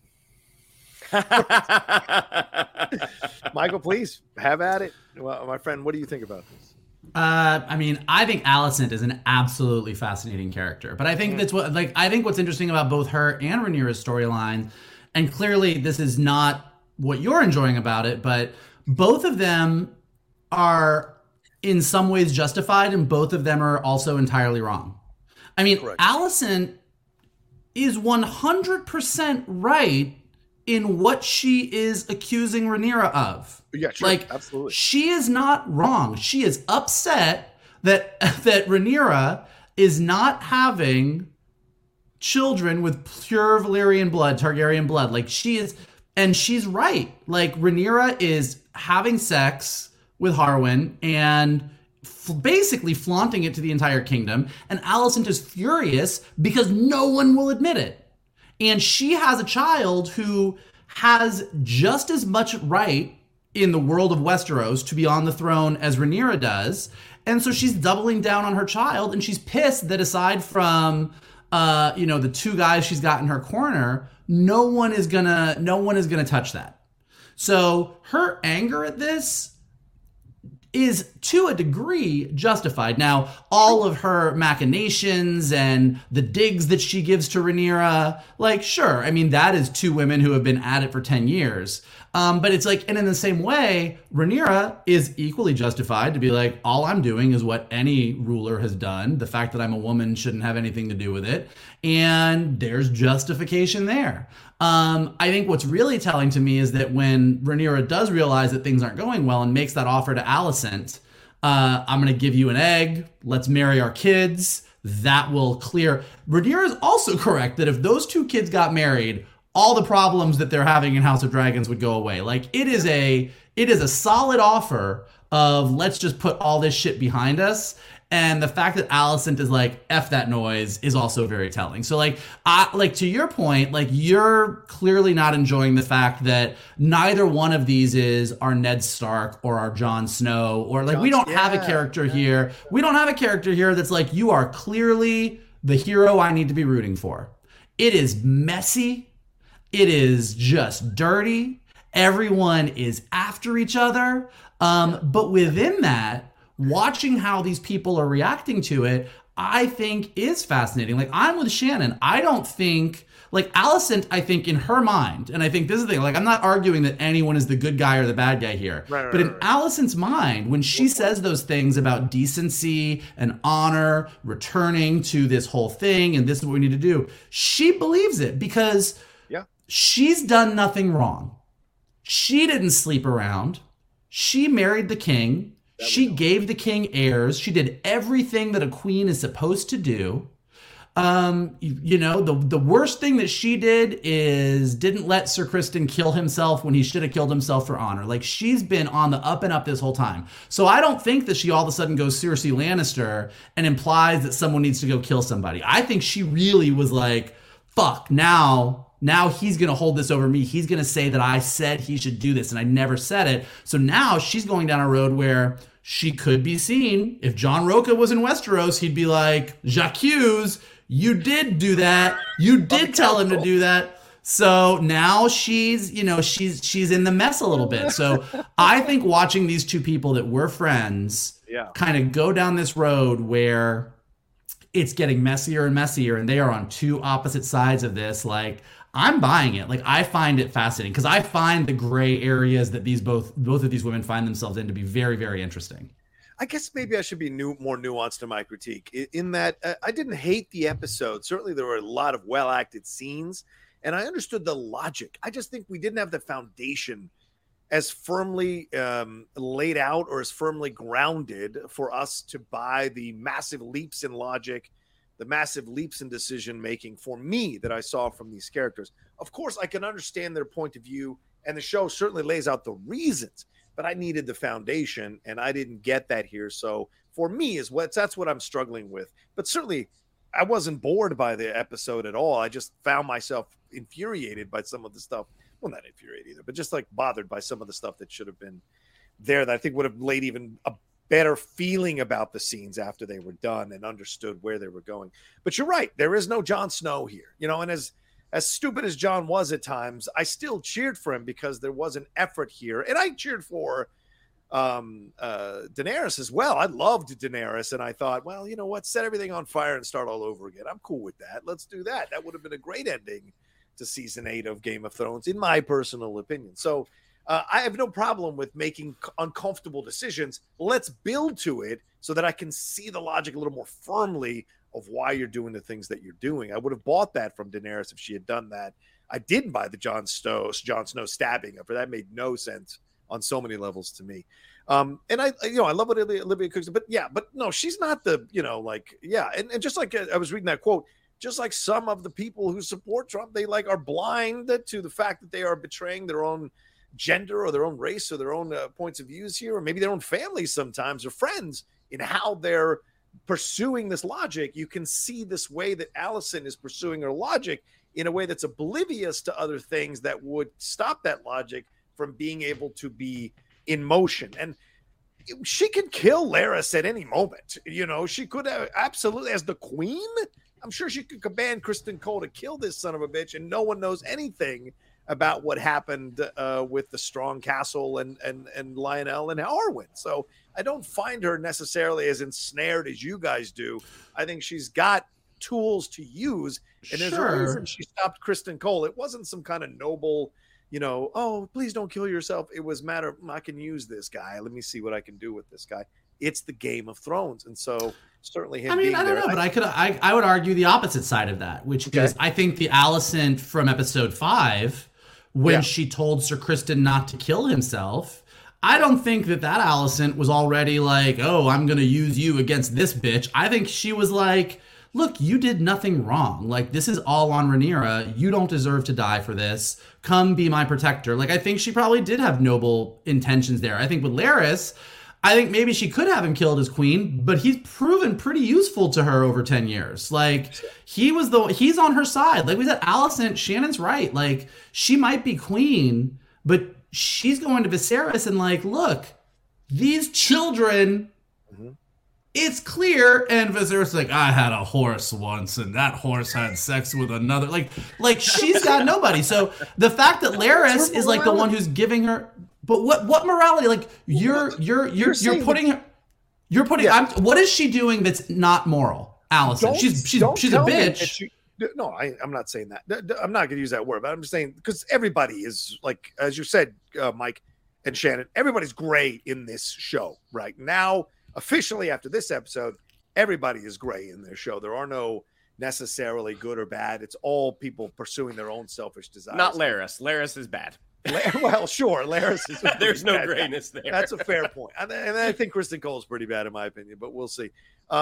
Michael, please have at it. Well, my friend, what do you think about this? I mean, I think Alicent is an absolutely fascinating character, but I think what's interesting about both her and Rhaenyra's storyline, and clearly this is not what you're enjoying about it, but both of them are in some ways justified, and both of them are also entirely wrong. I mean, correct. Alicent is 100% right in what she is accusing Rhaenyra of. Yeah, sure. Like, absolutely. She is not wrong. She is upset that Rhaenyra is not having children with pure Valyrian blood, Targaryen blood. Like, she is, and she's right. Like, Rhaenyra is having sex with Harwin and basically flaunting it to the entire kingdom. And Alicent is furious because no one will admit it. And she has a child who has just as much right in the world of Westeros to be on the throne as Rhaenyra does. And so she's doubling down on her child, and she's pissed that aside from the two guys she's got in her corner, no one is gonna touch that. So her anger at this is to a degree justified. Now, all of her machinations and the digs that she gives to Rhaenyra, like, sure, I mean, that is two women who have been at it for 10 years. But it's like, and in the same way, Rhaenyra is equally justified to be like, all I'm doing is what any ruler has done. The fact that I'm a woman shouldn't have anything to do with it. And there's justification there. I think what's really telling to me is that when Rhaenyra does realize that things aren't going well and makes that offer to Alicent, I'm going to give you an egg. Let's marry our kids. That will clear. Rhaenyra is also correct that if those two kids got married, all the problems that they're having in House of Dragons would go away. Like, it is a solid offer of let's just put all this shit behind us. And the fact that Alicent is like, F that noise is also very telling. So like to your point, like you're clearly not enjoying the fact that neither one of these is our Ned Stark or our Jon Snow, or like we don't have a character here. We don't have a character here that's like, you are clearly the hero I need to be rooting for. It is messy. It is just dirty. Everyone is after each other. But within that, watching how these people are reacting to it, I think is fascinating. Like, I'm with Shannon. I don't think, like, Alicent, I think in her mind, and I think this is the thing, like, I'm not arguing that anyone is the good guy or the bad guy here. But in Alicent's mind, when she says those things about decency and honor, returning to this whole thing, and this is what we need to do, she believes it because she's done nothing wrong. She didn't sleep around. She married the king. She gave the king heirs. She did everything that a queen is supposed to do. The worst thing that she did is didn't let Sir Criston kill himself when he should have killed himself for honor. Like, she's been on the up and up this whole time. So I don't think that she all of a sudden goes Cersei Lannister and implies that someone needs to go kill somebody. I think she really was like, fuck, now he's going to hold this over me. He's going to say that I said he should do this and I never said it. So now she's going down a road where she could be seen. If John Roca was in Westeros, he'd be like, J'accuse, you did do that. You did tell him to do that. So now she's in the mess a little bit. So I think watching these two people that were friends kind of go down this road where it's getting messier and messier, and they are on two opposite sides of this. Like, I'm buying it. Like, I find it fascinating because I find the gray areas that both of these women find themselves in to be very, very interesting. I guess maybe I should be more nuanced in my critique in that I didn't hate the episode. Certainly there were a lot of well-acted scenes, and I understood the logic. I just think we didn't have the foundation as firmly laid out or as firmly grounded for us to buy the massive leaps in logic, the massive leaps in decision-making for me that I saw from these characters. Of course, I can understand their point of view, and the show certainly lays out the reasons, but I needed the foundation, and I didn't get that here. So for me, that's what I'm struggling with. But certainly, I wasn't bored by the episode at all. I just found myself infuriated by some of the stuff. Well, not infuriated either, but just like bothered by some of the stuff that should have been there that I think would have laid even a better feeling about the scenes after they were done and understood where they were going. But you're right. There is no Jon Snow here, and as stupid as Jon was at times, I still cheered for him because there was an effort here. And I cheered for Daenerys as well. I loved Daenerys, and I thought, well, you know what? Set everything on fire and start all over again. I'm cool with that. Let's do that. That would have been a great ending to season 8 of Game of Thrones, in my personal opinion. So I have no problem with making uncomfortable decisions. Let's build to it so that I can see the logic a little more firmly of why you're doing the things that you're doing. I would have bought that from Daenerys if she had done that. I didn't buy the Jon Snow stabbing of her. That made no sense on so many levels to me. And I love what Olivia cooks, but no, she's not the, and just like I was reading that quote, just like some of the people who support Trump, they are blind to the fact that they are betraying their own gender or their own race or their own points of views here, or maybe their own families sometimes or friends in how they're pursuing this logic. You can see this way that Alicent is pursuing her logic in a way that's oblivious to other things that would stop that logic from being able to be in motion. And she can kill Larys at any moment. She could have absolutely, as the queen, I'm sure she could command Criston Cole to kill this son of a bitch, and no one knows anything about what happened with the Strong Castle and Lionel and Arwen. So I don't find her necessarily as ensnared as you guys do. I think she's got tools to use, and there's a reason she stopped Criston Cole. It wasn't some kind of noble, oh, please don't kill yourself. It was a matter of, I can use this guy. Let me see what I can do with this guy. It's the Game of Thrones, and so certainly him. I don't know, but I would argue the opposite side of that, which is I think the Alicent from episode 5, when she told Sir Criston not to kill himself, I don't think that Alicent was already like, oh, I'm going to use you against this bitch. I think she was like, look, you did nothing wrong. Like, this is all on Rhaenyra. You don't deserve to die for this. Come be my protector. Like, I think she probably did have noble intentions there. I think with Larys, I think maybe she could have him killed as queen, but he's proven pretty useful to her over 10 years. Like, he's on her side. Like we said, Alicent, Shannon's right. Like, she might be queen, but she's going to Viserys and like, look, these children, it's clear. And Viserys is like, I had a horse once and that horse had sex with another. Like she's got nobody. So the fact that Larys is like the one who's giving her, but what morality? Like you're putting what is she doing that's not moral? Alicent, she's a bitch. No, I'm not saying that. I'm not going to use that word, but I'm just saying because everybody is like, as you said, Mike and Shannon, everybody's gray in this show right now. Officially, after this episode, everybody is gray in their show. There are no necessarily good or bad. It's all people pursuing their own selfish desires. Not Larys. Larys is bad. Well, sure, Laris is. There's no bad guy. grayness there. That's a fair point, and I think Kristen Cole's pretty bad in my opinion, but we'll see.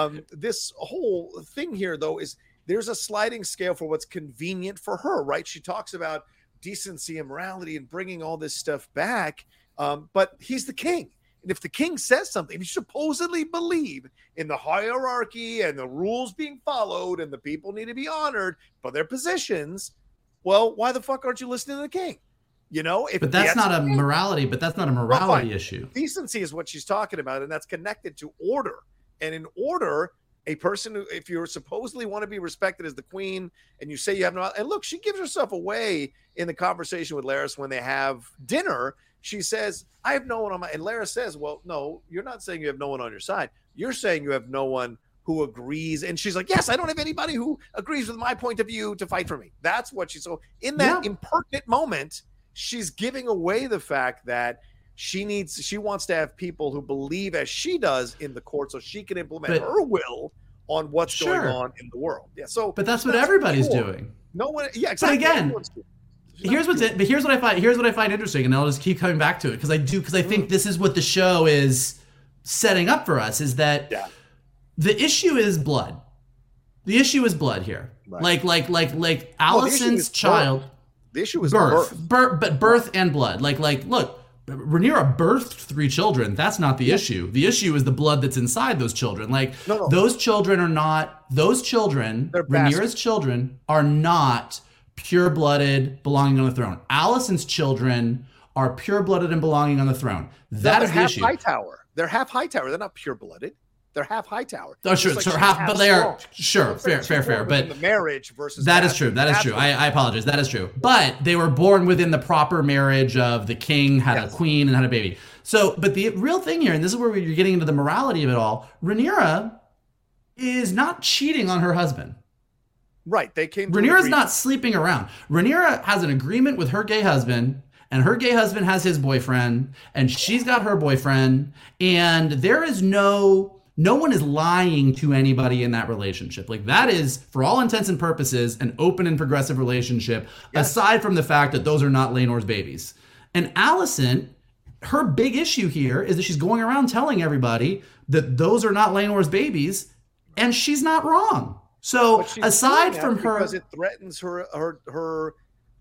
This whole thing here, though, is there's a sliding scale for what's convenient for her, right? She talks about decency and morality and bringing all this stuff back, but he's the king. And if the king says something, if you supposedly believe in the hierarchy and the rules being followed and the people need to be honored for their positions, well, why the fuck aren't you listening to the king? You know, but that's not a morality. But that's not a morality issue. Decency is what she's talking about, and that's connected to order. And in order, a person who, if you supposedly want to be respected as the queen, and you say you have no, and look, she gives herself away in the conversation with Laris when they have dinner. She says, "I have no one on my," and Laris says, "Well, no, you're not saying you have no one on your side. You're saying you have no one who agrees." And she's like, "Yes, I don't have anybody who agrees with my point of view to fight for me." That's what she's. So in that impertinent moment, she's giving away the fact that she wants to have people who believe as she does in the court so she can implement her will on what's going on in the world. Yeah. So, but that's what everybody's doing. No one. Yeah, exactly. But again, here's what I find interesting, and I'll just keep coming back to it because I think this is what the show is setting up for us, is that the issue is blood. The issue is blood here. Right. Like Alicent's child. The issue is birth and blood. Like, look, Rhaenyra birthed 3 children. That's not the issue. The issue is the blood that's inside those children. Like, those children are not, Rhaenyra's children are not pure-blooded, belonging on the throne. Alicent's children are pure-blooded and belonging on the throne. That is the issue. They're half Hightower. They're not pure-blooded. They're half Hightower. Oh, sure, like half, but they are fair. But the marriage versus that is true. That is true. I apologize. That is true. But they were born within the proper marriage of the king had a queen and had a baby. So, but the real thing here, and this is where you're getting into the morality of it all. Rhaenyra is not cheating on her husband. Right. They came. Rhaenyra's not sleeping around. Rhaenyra has an agreement with her gay husband. And her gay husband has his boyfriend, and she's got her boyfriend, and there is no one is lying to anybody in that relationship. Like, that is, for all intents and purposes, an open and progressive relationship, aside from the fact that those are not Laenor's babies. And Alicent, her big issue here is that she's going around telling everybody that those are not Laenor's babies, and she's not wrong. So aside from her, because it threatens her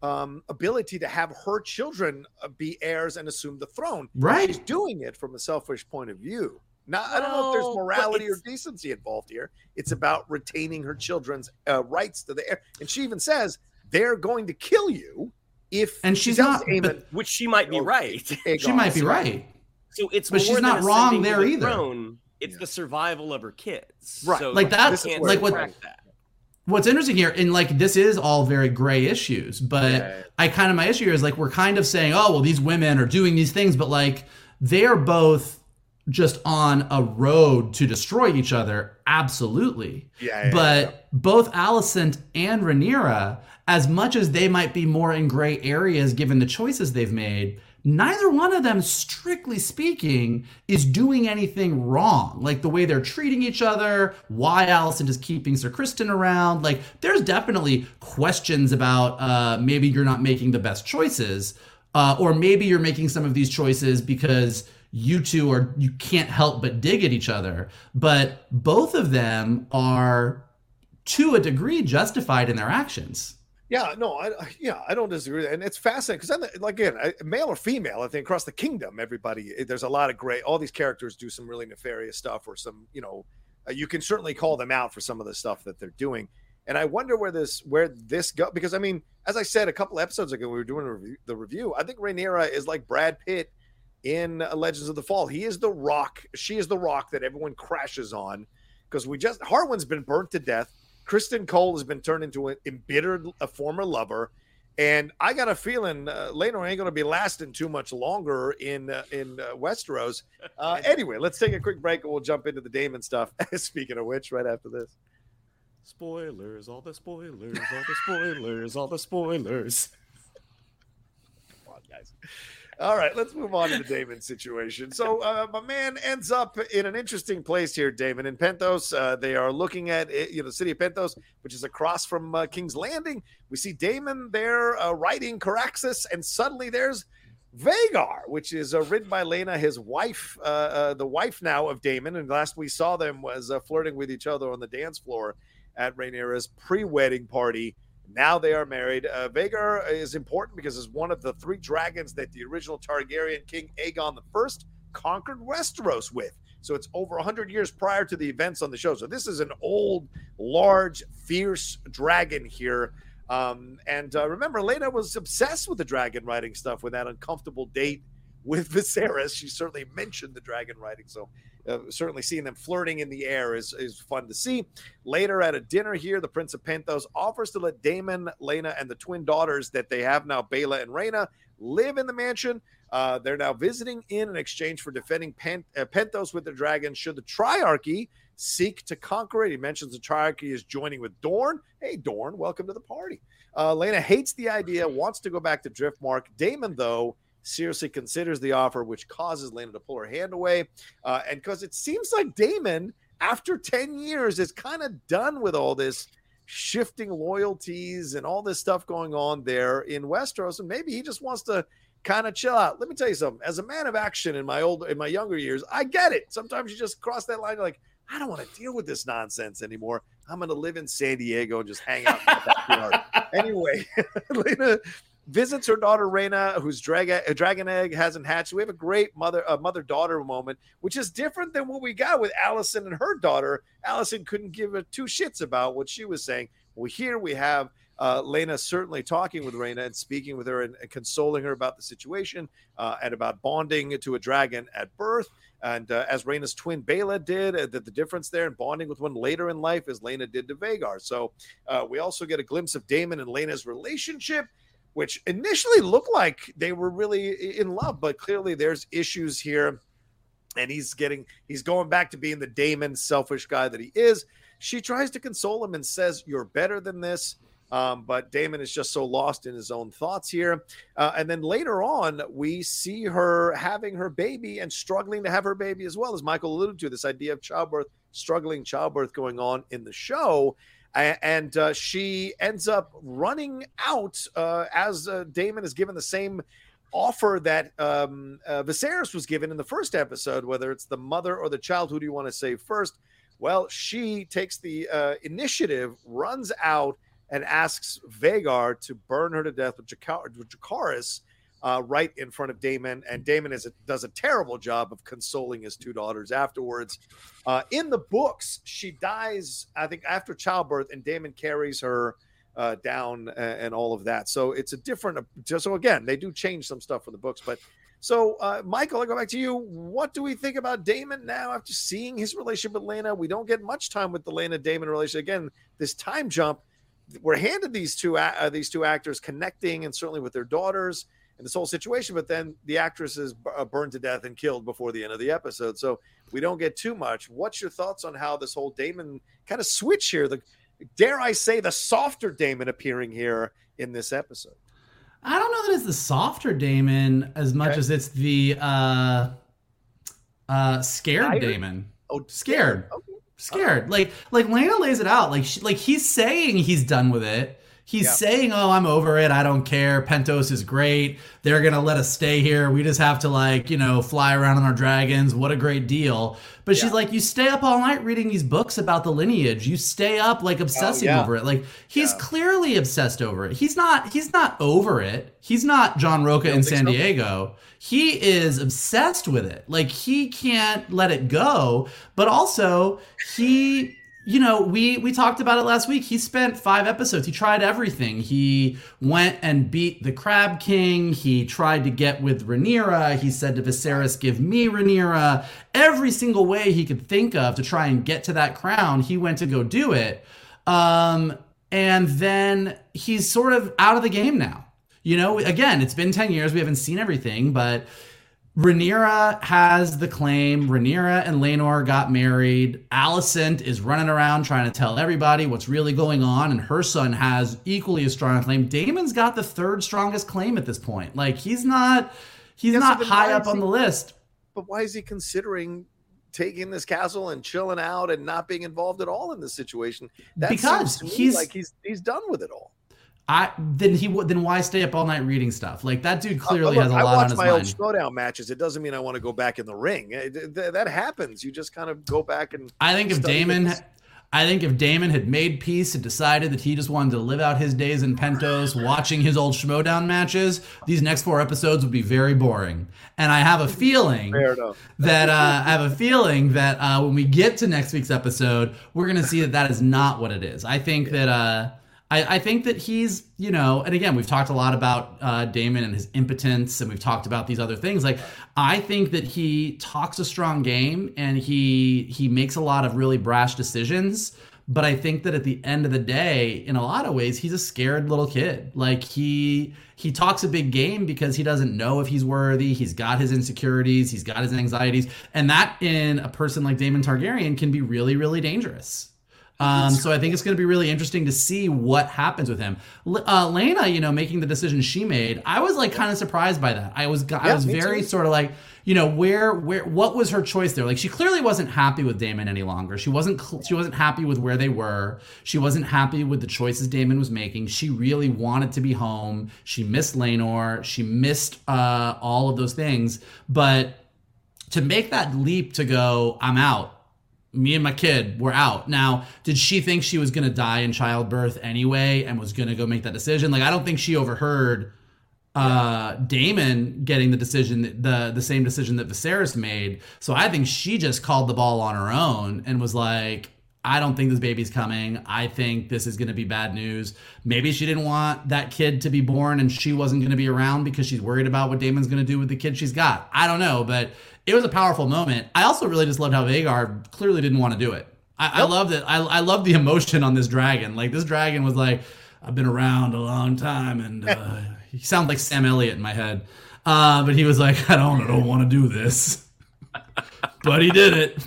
ability to have her children be heirs and assume the throne. Right. She's doing it from a selfish point of view. Now, I don't know if there's morality or decency involved here. It's about retaining her children's rights to the heir. And she even says they're going to kill you if. And she's not, which she might be right. She might be right. So it's, but she's not wrong there either. Throne, it's the survival of her kids. Right. So like that's like what. What's interesting here, and like this is all very gray issues, but my issue here is like we're kind of saying, oh well, these women are doing these things, but like they are both just on a road to destroy each other, absolutely. But both Alicent and Rhaenyra, as much as they might be more in gray areas given the choices they've made, neither one of them, strictly speaking, is doing anything wrong. Like the way they're treating each other, why Alicent is keeping Sir Criston around. Like there's definitely questions about maybe you're not making the best choices, or maybe you're making some of these choices because you can't help but dig at each other. But both of them are, to a degree, justified in their actions. Yeah, no, I don't disagree. And it's fascinating because, again, male or female, I think across the kingdom, there's a lot of all these characters do some really nefarious stuff, or some, you can certainly call them out for some of the stuff that they're doing. And I wonder where this goes, because, I mean, as I said a couple episodes ago, we were doing the review. I think Rhaenyra is like Brad Pitt in Legends of the Fall. He is the rock. She is the rock that everyone crashes on, because Harwin's been burnt to death. Criston Cole has been turned into an embittered former lover, and I got a feeling Laenor ain't going to be lasting too much longer in Westeros. Anyway, let's take a quick break and we'll jump into the Daemon stuff. Speaking of which, right after this. Spoilers, all the spoilers, all the spoilers, all the spoilers. Come on, guys. All right, let's move on to the Daemon situation. So my man ends up in an interesting place here, Daemon. In Pentos, they are looking at the city of Pentos, which is across from King's Landing. We see Daemon there riding Caraxes, and suddenly there's Vhagar, which is ridden by Laena, his wife, the wife now of Daemon. And last we saw them was flirting with each other on the dance floor at Rhaenyra's pre-wedding party. Now they are married. Vhagar is important because it's one of the 3 dragons that the original Targaryen king Aegon I conquered Westeros with. So it's over 100 years prior to the events on the show. So this is an old, large, fierce dragon here. Remember, Laena was obsessed with the dragon riding stuff with that uncomfortable date with Viserys. She certainly mentioned the dragon riding. So certainly seeing them flirting in the air is fun to see. Later at a dinner here, the Prince of Pentos offers to let Daemon, Laena, and the twin daughters that they have now, Baela and Rhaena, live in the mansion. They're now visiting in exchange for defending Pentos with the dragon should the Triarchy seek to conquer it. He mentions the Triarchy is joining with Dorne. Hey, Dorne, welcome to the party. Laena hates the idea, wants to go back to Driftmark. Daemon, though, seriously considers the offer, which causes Laena to pull her hand away. And because it seems like Daemon, after 10 years, is kind of done with all this shifting loyalties and all this stuff going on there in Westeros. And maybe he just wants to kind of chill out. Let me tell you something. As a man of action in my younger years, I get it. Sometimes you just cross that line. You're like, I don't want to deal with this nonsense anymore. I'm going to live in San Diego and just hang out in the backyard. Anyway, Laena visits her daughter Rhaena, whose dragon egg hasn't hatched. We have a great mother-daughter moment, which is different than what we got with Alicent and her daughter. Alicent couldn't give a 2 shits about what she was saying. Well, here we have Laena certainly talking with Rhaena and speaking with her and consoling her about the situation and about bonding to a dragon at birth. And as Rhaena's twin Baela did, the difference there and bonding with one later in life as Laena did to Vhagar. So we also get a glimpse of Daemon and Laena's relationship, which initially looked like they were really in love, but clearly there's issues here. And he's going back to being the Daemon selfish guy that he is. She tries to console him and says, "You're better than this." But Daemon is just so lost in his own thoughts here. And then later on, we see her having her baby and struggling to have her baby as well, as Michael alluded to, this idea of struggling childbirth going on in the show. And she ends up running out as Daemon is given the same offer that Viserys was given in the first episode, whether it's the mother or the child. Who do you want to save first? Well, she takes the initiative, runs out, and asks Vhagar to burn her to death with Dracarys right in front of Daemon. And Daemon does a terrible job of consoling his 2 daughters afterwards. In the books, she dies, I think, after childbirth, and Daemon carries her down and all of that. So it's a different. So again, they do change some stuff from the books. But so, Michael, I'll go back to you. What do we think about Daemon now after seeing his relationship with Laena? We don't get much time with the Laena-Daemon relationship. Again, this time jump. We're handed these two actors connecting, and certainly with their daughters and this whole situation, but then the actress is burned to death and killed before the end of the episode. So we don't get too much. What's your thoughts on how this whole Daemon kind of switch here? Dare I say the softer Daemon appearing here in this episode? I don't know that it's the softer Daemon as much as it's the scared Daemon. Oh, scared. Okay. Scared. Like Laena lays it out. Like he's saying he's done with it. He's saying, "Oh, I'm over it. I don't care. Pentos is great. They're going to let us stay here. We just have to fly around on our dragons. What a great deal." But she's like, "You stay up all night reading these books about the lineage. You stay up obsessing over it." Like he's clearly obsessed over it. He's not over it. He's not John Roca in San Diego. He is obsessed with it. Like he can't let it go. But also he we talked about it last week. He spent 5 episodes. He tried everything. He went and beat the Crab King. He tried to get with Rhaenyra. He said to Viserys, "Give me Rhaenyra." Every single way he could think of to try and get to that crown, he went to go do it. And then he's sort of out of the game now. Again, it's been 10 years. We haven't seen everything, but Rhaenyra has the claim. Rhaenyra and Laenor got married. Alicent is running around trying to tell everybody what's really going on, and her son has equally as strong a claim. Daemon's got the 3rd strongest claim at this point. Like he's not He's Yes, not then high why up is on he- the list. But why is he considering taking this castle and chilling out and not being involved at all in this situation? That Because seems to me he's- like he's done with it all. Then why stay up all night reading stuff? Like that dude clearly Look, has a I lot watch on his my old mind. Schmodown matches. It doesn't mean I want to go back in the ring. That happens. You just kind of go back and. I think if study Damon had made peace and decided that he just wanted to live out his days in Pentos watching his old Schmodown matches, these next 4 episodes would be very boring. And I have a feeling Fair enough. that when we get to next week's episode, we're going to see that is not what it is. I think that I think that he's, and again, we've talked a lot about Damon and his impotence, and we've talked about these other things. Like, I think that he talks a strong game and he makes a lot of really brash decisions. But I think that at the end of the day, in a lot of ways, he's a scared little kid. Like he talks a big game because he doesn't know if he's worthy. He's got his insecurities. He's got his anxieties. And that in a person like Daemon Targaryen can be really, really dangerous. So I think it's going to be really interesting to see what happens with him. Lena, making the decision she made, I was like kind of surprised by that. I was very sort of like, what was her choice there? Like she clearly wasn't happy with Daemon any longer. She wasn't happy with where they were. She wasn't happy with the choices Daemon was making. She really wanted to be home. She missed Laenor. She missed all of those things. But to make that leap to go, I'm out. Me and my kid were out. Now, did she think she was going to die in childbirth anyway and was going to go make that decision? Like, I don't think she overheard Daemon getting the decision, the same decision that Viserys made. So I think she just called the ball on her own and was like, I don't think this baby's coming. I think this is going to be bad news. Maybe she didn't want that kid to be born and she wasn't going to be around because she's worried about what Daemon's going to do with the kid she's got. I don't know, but it was a powerful moment. I also really just loved how Vhagar clearly didn't want to do it. I loved it. I love the emotion on this dragon. Like this dragon was like, I've been around a long time, and he sounded like Sam Elliott in my head. But he was like, I don't want to do this, but he did it.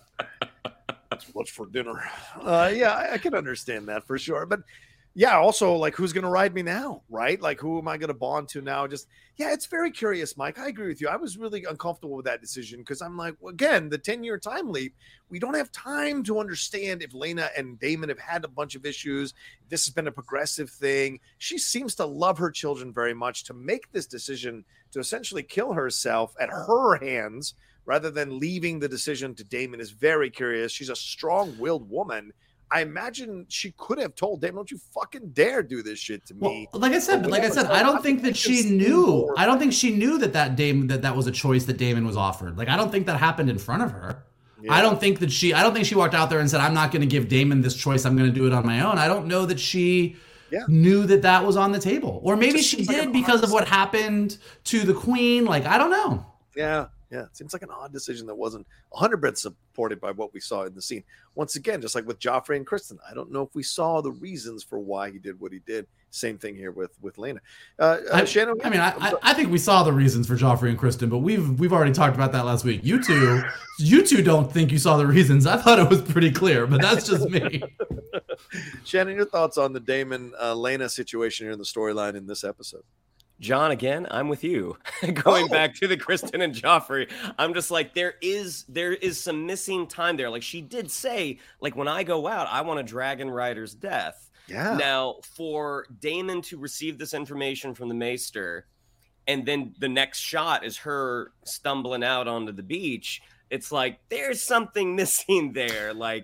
What's for dinner? I can understand that for sure. But yeah, also like who's going to ride me now, right? Like who am I going to bond to now? It's very curious, Mike. I agree with you. I was really uncomfortable with that decision because I'm like, again, the 10-year time leap. We don't have time to understand if Lena and Daemon have had a bunch of issues. This has been a progressive thing. She seems to love her children very much. To make this decision to essentially kill herself at her hands rather than leaving the decision to Daemon is very curious. She's a strong-willed woman. I imagine she could have told Daemon, don't you fucking dare do this shit to me. Well, like I said, I don't think that she knew. I don't think she knew that was a choice that Daemon was offered. Like, I don't think that happened in front of her. Yeah. I don't think she walked out there and said, I'm not going to give Daemon this choice. I'm going to do it on my own. I don't know that she knew that was on the table. Or maybe she did because of what happened to the queen. Like, I don't know. Yeah. Yeah, it seems like an odd decision that wasn't 100% supported by what we saw in the scene. Once again, just like with Joffrey and Kristen, I don't know if we saw the reasons for why he did what he did. Same thing here with Lena. Shannon, I think we saw the reasons for Joffrey and Kristen, but we've already talked about that last week. You two don't think you saw the reasons. I thought it was pretty clear, but that's just me. Shannon, your thoughts on the Daemon Lena situation here in the storyline in this episode? John, again, I'm with you. Going back to the Kristen and Joffrey, I'm just like, there is some missing time there. Like she did say, like when I go out, I want a dragon rider's death. Yeah. Now, for Daemon to receive this information from the Maester, and then the next shot is her stumbling out onto the beach. It's like there's something missing there. I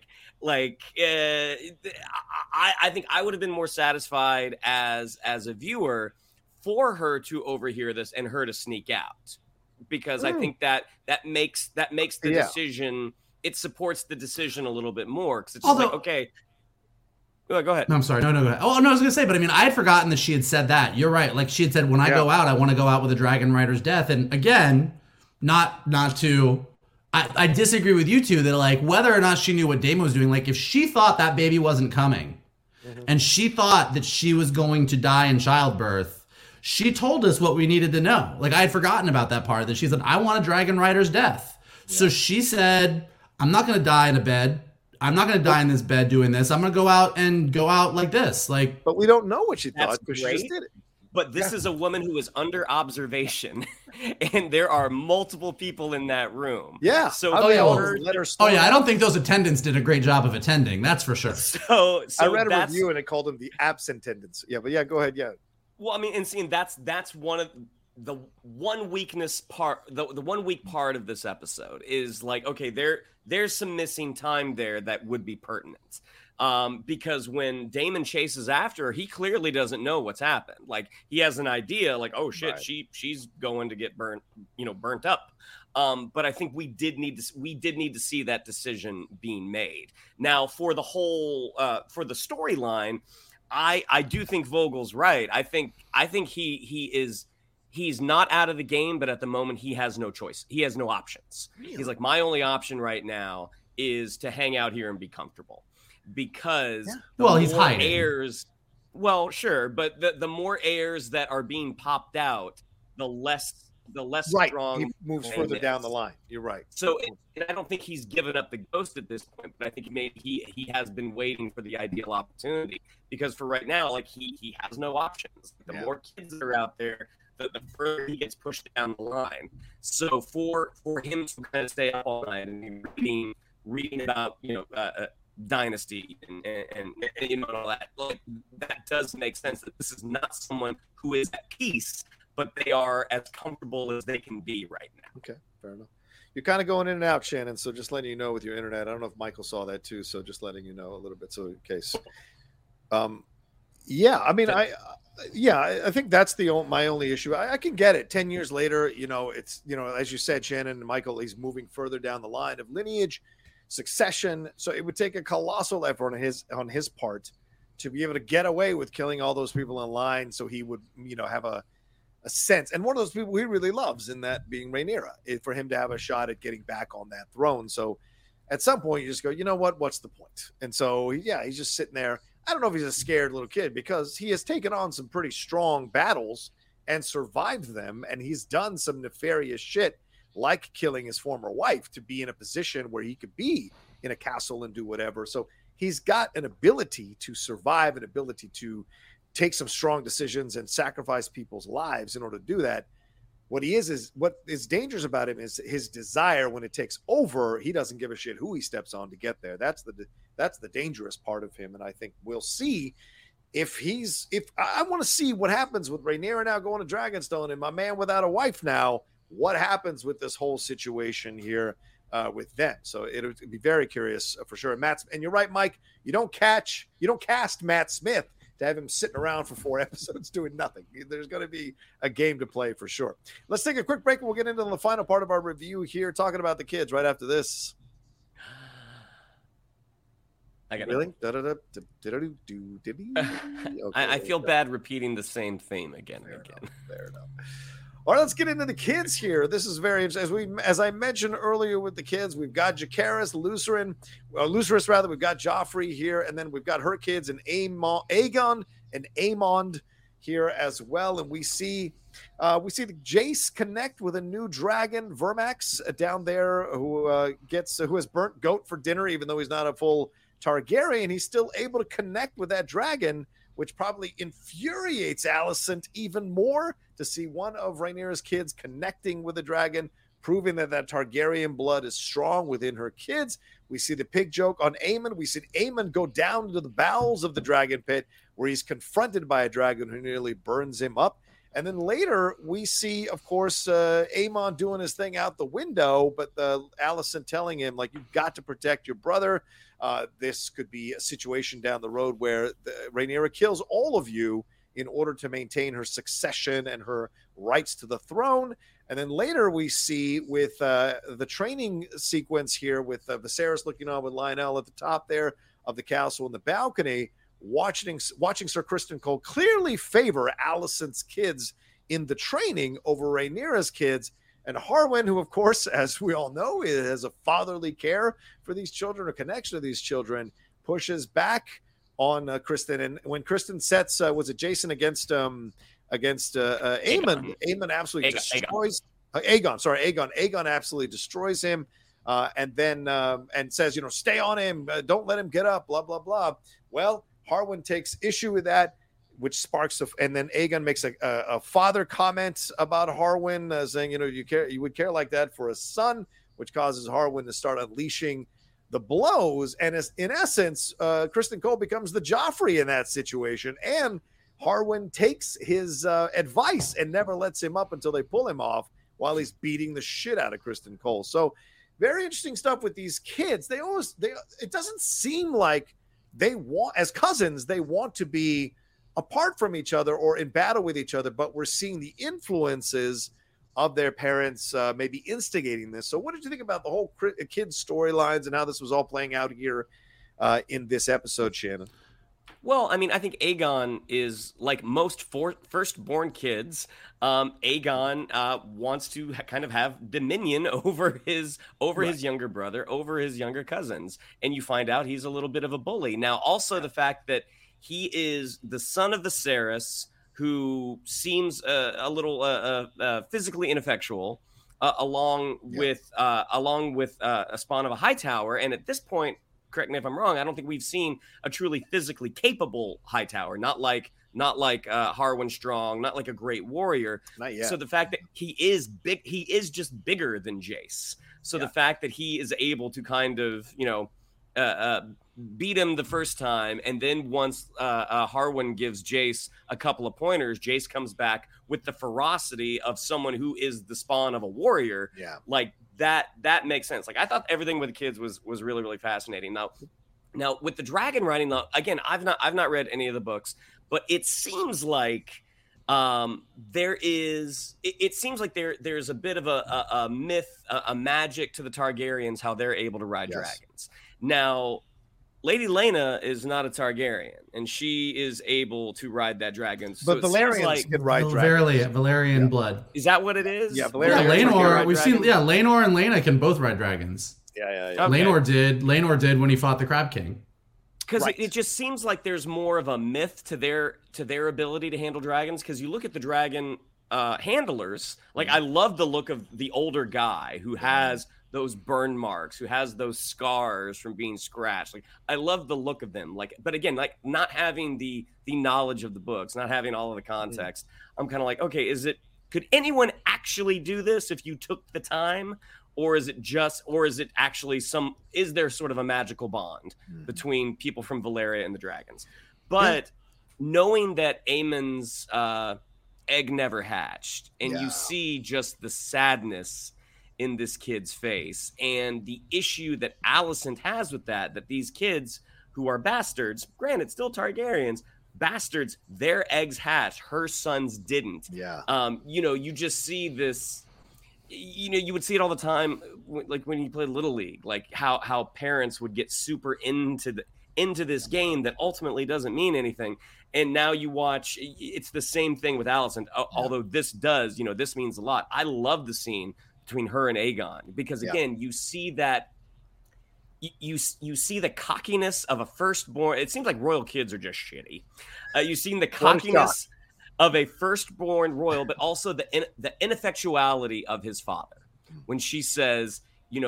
think I would have been more satisfied as a viewer for her to overhear this and her to sneak out, because I think that makes the decision. It supports the decision a little bit more because it's like, okay. Go ahead. No, I'm sorry. No, go ahead. Oh, no, I was going to say, but I mean, I had forgotten that she had said that. You're right. Like she had said, when I go out, I want to go out with a dragon rider's death. And again, I disagree with you two that like whether or not she knew what Daemon was doing, like if she thought that baby wasn't coming and she thought that she was going to die in childbirth, she told us what we needed to know. Like I had forgotten about that part, that she said, I want a dragon rider's death. Yeah. So she said, I'm not going to die in a bed. I'm not going to die in this bed doing this. I'm going to go out like this. Like, but we don't know what she thought because she just did it. But this is a woman who is under observation, and there are multiple people in that room. Yeah. So I don't think those attendants did a great job of attending. That's for sure. So I read a review and it called them the absent attendants. Yeah, but yeah, go ahead. Yeah. Well, I mean, and seeing that's one of the one weakness part. The 1 weak part of this episode is like, okay, there's some missing time there that would be pertinent. Because when Damon chases after her, he clearly doesn't know what's happened. Like, he has an idea, like, oh shit, right, she's going to get burnt up. But I think we did need to see that decision being made. Now, for the whole for the storyline, I do think Vogel's right. I think he's not out of the game, but at the moment he has no choice. He has no options. Really? He's like, my only option right now is to hang out here and be comfortable. Because he's hiding. Heirs, well, sure, but the more heirs that are being popped out, the less right. Strong he moves further down the line. You're right. So and I don't think he's given up the ghost at this point, but I think maybe he has been waiting for the ideal opportunity, because for right now, like he has no options. The more kids that are out there, the further he gets pushed down the line. So for him to kind of stay up all night and reading about Dynasty and all that, like, that does make sense that this is not someone who is at peace, but they are as comfortable as they can be right now. Okay, fair enough. You're kind of going in and out, Shannon, so just letting you know with your internet. I don't know if Michael saw that too, so just letting you know a little bit, so in case. I think that's my only issue. I can get it. 10 years later, it's, as you said, Shannon and Michael, he's moving further down the line of lineage, succession. So it would take a colossal effort on his part to be able to get away with killing all those people in line. So he would, have a sense. And one of those people he really loves in that being Rhaenyra, for him to have a shot at getting back on that throne. So at some point you just go, you know what, what's the point? And so, he's just sitting there. I don't know if he's a scared little kid, because he has taken on some pretty strong battles and survived them. And he's done some nefarious shit, like killing his former wife, to be in a position where he could be in a castle and do whatever. So he's got an ability to survive, an ability to take some strong decisions and sacrifice people's lives in order to do that. What is dangerous about him is his desire. When it takes over, he doesn't give a shit who he steps on to get there. That's the dangerous part of him. And I think we'll see if I want to see what happens with Rhaenyra now going to Dragonstone and my man without a wife now. What happens with this whole situation here with them? So it'll be very curious for sure. And you're right, Mike. You don't cast Matt Smith to have him sitting around for 4 episodes doing nothing. There's going to be a game to play for sure. Let's take a quick break. We'll get into the final part of our review here, talking about the kids right after this. I got really? I feel bad repeating the same theme again and again. Fair enough. All right, let's get into the kids here. This is very interesting. As I mentioned earlier with the kids, we've got Jacaerys, Lucerys rather. We've got Joffrey here, and then we've got her kids and Aegon and Aemond here as well. And we see the Jace connect with a new dragon, Vermax, down there, who has burnt goat for dinner, even though he's not a full Targaryen. He's still able to connect with that dragon, which probably infuriates Alicent even more to see one of Rhaenyra's kids connecting with a dragon, proving that Targaryen blood is strong within her kids. We see the pig joke on Aemond. We see Aemond go down into the bowels of the dragon pit, where he's confronted by a dragon who nearly burns him up. And then later we see, of course, Aemon doing his thing out the window, but Alicent telling him, like, you've got to protect your brother. This could be a situation down the road where Rhaenyra kills all of you in order to maintain her succession and her rights to the throne. And then later we see with the training sequence here with Viserys looking on with Lionel at the top there of the castle in the balcony, watching Sir Criston Cole clearly favor Alicent's kids in the training over Rhaenyra's kids. And Harwin, who, of course, as we all know, has a fatherly care for these children, a connection to these children, pushes back on Criston. And when Criston sets, was it Jason against Aemon? Aemon absolutely destroys Aegon. Aegon absolutely destroys him, and then and says, stay on him, don't let him get up, blah blah blah. Well, Harwin takes issue with that. which sparks and then Aegon makes a father comment about Harwin, saying, you would care like that for a son, which causes Harwin to start unleashing the blows. And in essence, Criston Cole becomes the Joffrey in that situation. And Harwin takes his advice and never lets him up until they pull him off while he's beating the shit out of Criston Cole. So very interesting stuff with these kids. It doesn't seem like they want, as cousins, they want to be apart from each other or in battle with each other, but we're seeing the influences of their parents maybe instigating this. So what did you think about the whole kids' storylines and how this was all playing out here in this episode, Shannon? Well, I mean, I think Aegon is like most firstborn kids. Aegon wants to kind of have dominion over his younger brother, over his younger cousins. And you find out he's a little bit of a bully. Now, also the fact that he is the son of the Cerys, who seems a little physically ineffectual, along with a spawn of a Hightower. And at this point, correct me if I'm wrong, I don't think we've seen a truly physically capable Hightower, not like Harwin Strong, not like a great warrior. Not yet. So the fact that he is big, he is just bigger than Jace. So the fact that he is able to kind of, beat him the first time, and then once Harwin gives Jace a couple of pointers, Jace comes back with the ferocity of someone who is the spawn of a warrior. Yeah. Like that makes sense. Like I thought everything with the kids was really, really fascinating. Now with the dragon riding, again, I've not read any of the books, but it seems like there's a bit of a myth, a magic to the Targaryens, how they're able to ride dragons. Now, Lady Laena is not a Targaryen, and she is able to ride that dragon. But so Valerians can ride dragons. Valerian blood. Is that what it is? Yeah, Laenor. We've seen. Yeah, Laenor and Laena can both ride dragons. Yeah. Okay. Laenor did when he fought the Crab King. Because it just seems like there's more of a myth to their ability to handle dragons. Because you look at the dragon handlers, like I love the look of the older guy who has those burn marks, who has those scars from being scratched. Like I love the look of them. Like, but again, like not having the knowledge of the books, not having all of the context, I'm kind of like, okay, could anyone actually do this if you took the time? Or is it actually is there sort of a magical bond between people from Valyria and the dragons? But knowing that Aemon's egg never hatched, and you see just the sadness in this kid's face and the issue that Alicent has with that these kids who are bastards, granted still Targaryens, bastards, their eggs hatched, her sons didn't. You just see this. You would see it all the time, like when you played Little League, like how parents would get super into this game that ultimately doesn't mean anything. And now you watch, it's the same thing with Alicent, although this means a lot. I love the scene between her and Aegon, because again, you see that you see the cockiness of a firstborn. It seems like royal kids are just shitty. You've seen the cockiness of a firstborn royal, but also the ineffectuality of his father. When she says,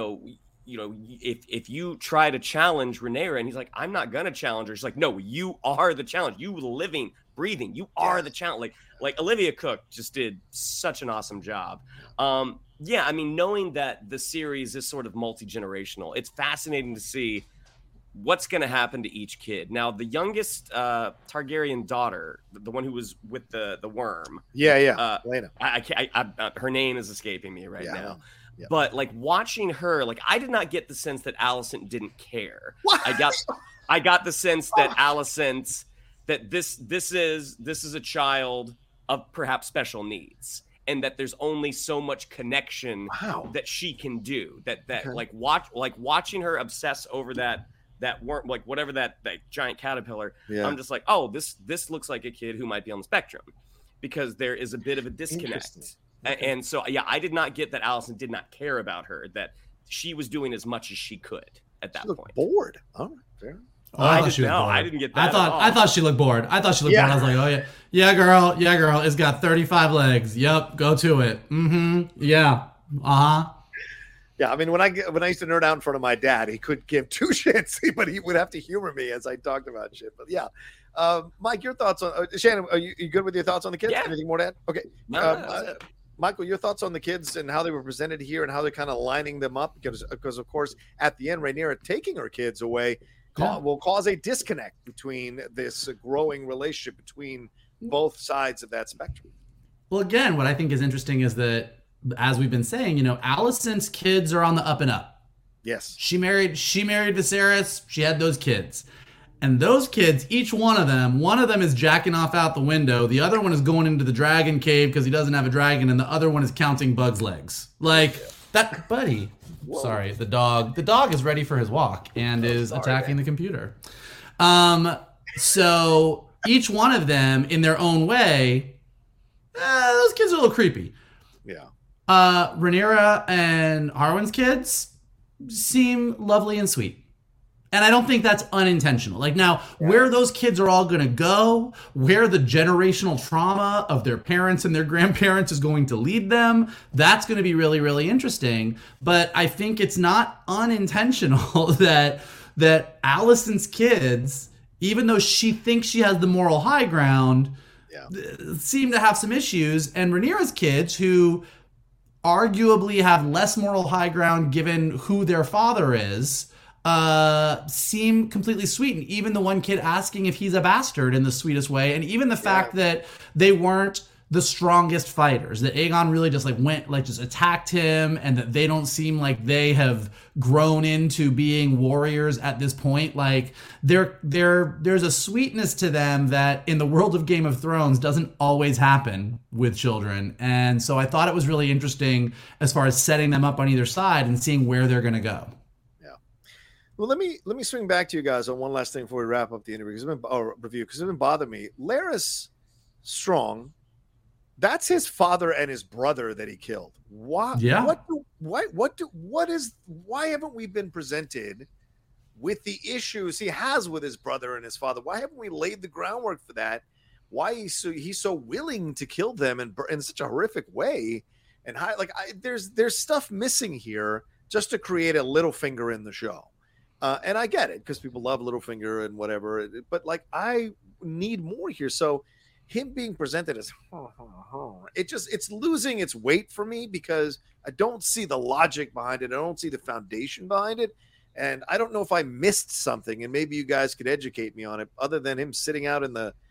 if you try to challenge Rhaenyra, and he's like, I'm not gonna challenge her. She's like, no, you are the challenge. You living, breathing, you are the challenge. Like Olivia Cook just did such an awesome job. I mean, knowing that the series is sort of multi-generational, it's fascinating to see what's going to happen to each kid. Now, the youngest Targaryen daughter, the one who was with the worm. Laena. Her name is escaping me right now. Yeah. But like watching her, like I did not get the sense that Alicent didn't care. What? I got the sense that Alicent, that this is a child of perhaps special needs, and that there's only so much connection that she can do. Watching her obsess over that worm, like whatever that giant caterpillar. I'm just like, oh, this looks like a kid who might be on the spectrum, because there is a bit of a disconnect. And so I did not get that Alicent did not care about her, that she was doing as much as she could at that point. Bored. Oh, fair. I didn't get that. I thought she looked bored. bored. I was like, oh yeah, girl. It's got 35 legs. Yep, go to it. Yeah. Yeah, I mean, when I used to nerd out in front of my dad, he could give two shits, but he would have to humor me as I talked about shit. But yeah, Mike, your thoughts on Shannon? Are you good with your thoughts on the kids? Yeah. Anything more to add? Okay. No, that's it. Michael, your thoughts on the kids and how they were presented here and how they're kind of lining them up? Because of course, at the end, Rhaenyra taking her kids away will cause a disconnect between this growing relationship between both sides of that spectrum. Well, again, what I think is interesting is that, as we've been saying, Alicent's kids are on the up and up. Yes. She married Viserys. She had those kids. And those kids, each one of them is jacking off out the window. The other one is going into the dragon cave because he doesn't have a dragon. And the other one is counting bugs' legs. Like, that, buddy. Whoa. Sorry, the dog. The dog is ready for his walk and is attacking the computer. So each one of them, in their own way, those kids are a little creepy. Yeah. Rhaenyra and Harwin's kids seem lovely and sweet. And I don't think that's unintentional. Like, now, where those kids are all going to go, where the generational trauma of their parents and their grandparents is going to lead them, that's going to be really, really interesting. But I think it's not unintentional that Alicent's kids, even though she thinks she has the moral high ground, seem to have some issues. And Rhaenyra's kids, who arguably have less moral high ground given who their father is, seem completely sweet. And even the one kid asking if he's a bastard in the sweetest way. And even the fact that they weren't the strongest fighters, that Aegon really just just attacked him, and that they don't seem like they have grown into being warriors at this point. Like, there's a sweetness to them that in the world of Game of Thrones doesn't always happen with children. And so I thought it was really interesting as far as setting them up on either side and seeing where they're going to go. Well, let me swing back to you guys on one last thing before we wrap up the interview because it's been bothering me. Larys Strong, that's his father and his brother that he killed. Why? Yeah. Why haven't we been presented with the issues he has with his brother and his father? Why haven't we laid the groundwork for that? Why he's so willing to kill them in such a horrific way? And there's stuff missing here just to create a Littlefinger in the show. And I get it because people love Littlefinger and whatever, but like, I need more here. So him being presented as it's losing its weight for me because I don't see the logic behind it. I don't see the foundation behind it. And I don't know if I missed something, and maybe you guys could educate me on it, other than him sitting out in the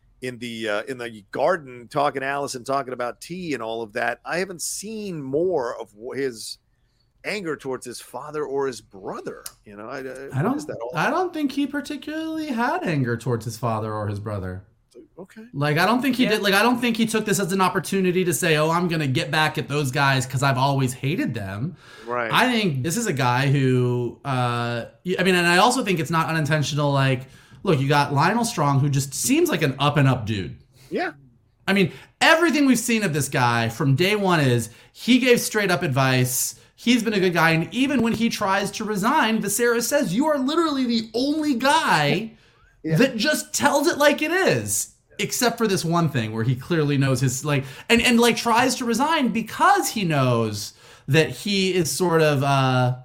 garden talking to Alicent, talking about tea and all of that. I haven't seen more of his anger towards his father or his brother. I don't think he particularly had anger towards his father or his brother. Okay. Like, I don't think he did. Like, I don't think he took this as an opportunity to say, oh, I'm going to get back at those guys because I've always hated them. Right. I think this is a guy who, and I also think it's not unintentional. Like, look, you got Lionel Strong, who just seems like an up and up dude. Yeah. I mean, everything we've seen of this guy from day one is he gave straight up advice. He's been a good guy. And even when he tries to resign, Viserys says, you are literally the only guy that just tells it like it is. Except for this one thing where he clearly knows his, and tries to resign because he knows that he is sort of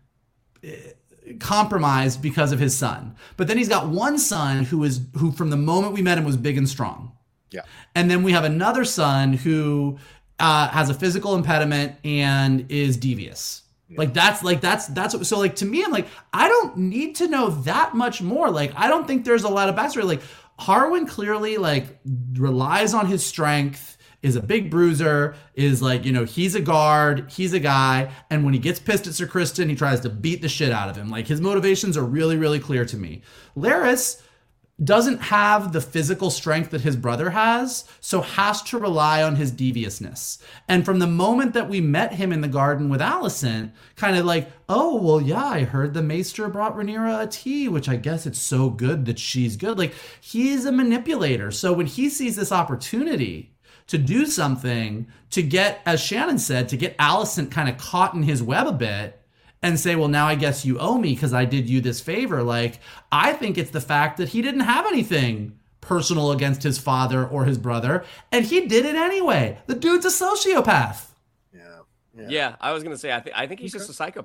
compromised because of his son. But then he's got one son who from the moment we met him was big and strong. Yeah. And then we have another son who has a physical impediment and is devious. Yeah. That's so, like, to me, I'm like, I don't need to know that much more. Like, I don't think there's a lot of backstory. Like, Harwin clearly relies on his strength, is a big bruiser, is he's a guard, he's a guy, and when he gets pissed at Sir Criston, he tries to beat the shit out of him. Like, his motivations are really, really clear to me. Larys doesn't have the physical strength that his brother has, so has to rely on his deviousness. And from the moment that we met him in the garden with Alicent, kind of like, oh, well, yeah, I heard the Maester brought Rhaenyra a tea, which I guess it's so good that she's good. Like, he's a manipulator. So when he sees this opportunity to do something, to get, as Shannon said, to get Alicent kind of caught in his web a bit, and say, well, now I guess you owe me because I did you this favor. Like, I think it's the fact that he didn't have anything personal against his father or his brother, and he did it anyway. The dude's a sociopath. Yeah, I was gonna say, I think he's just a psychopath.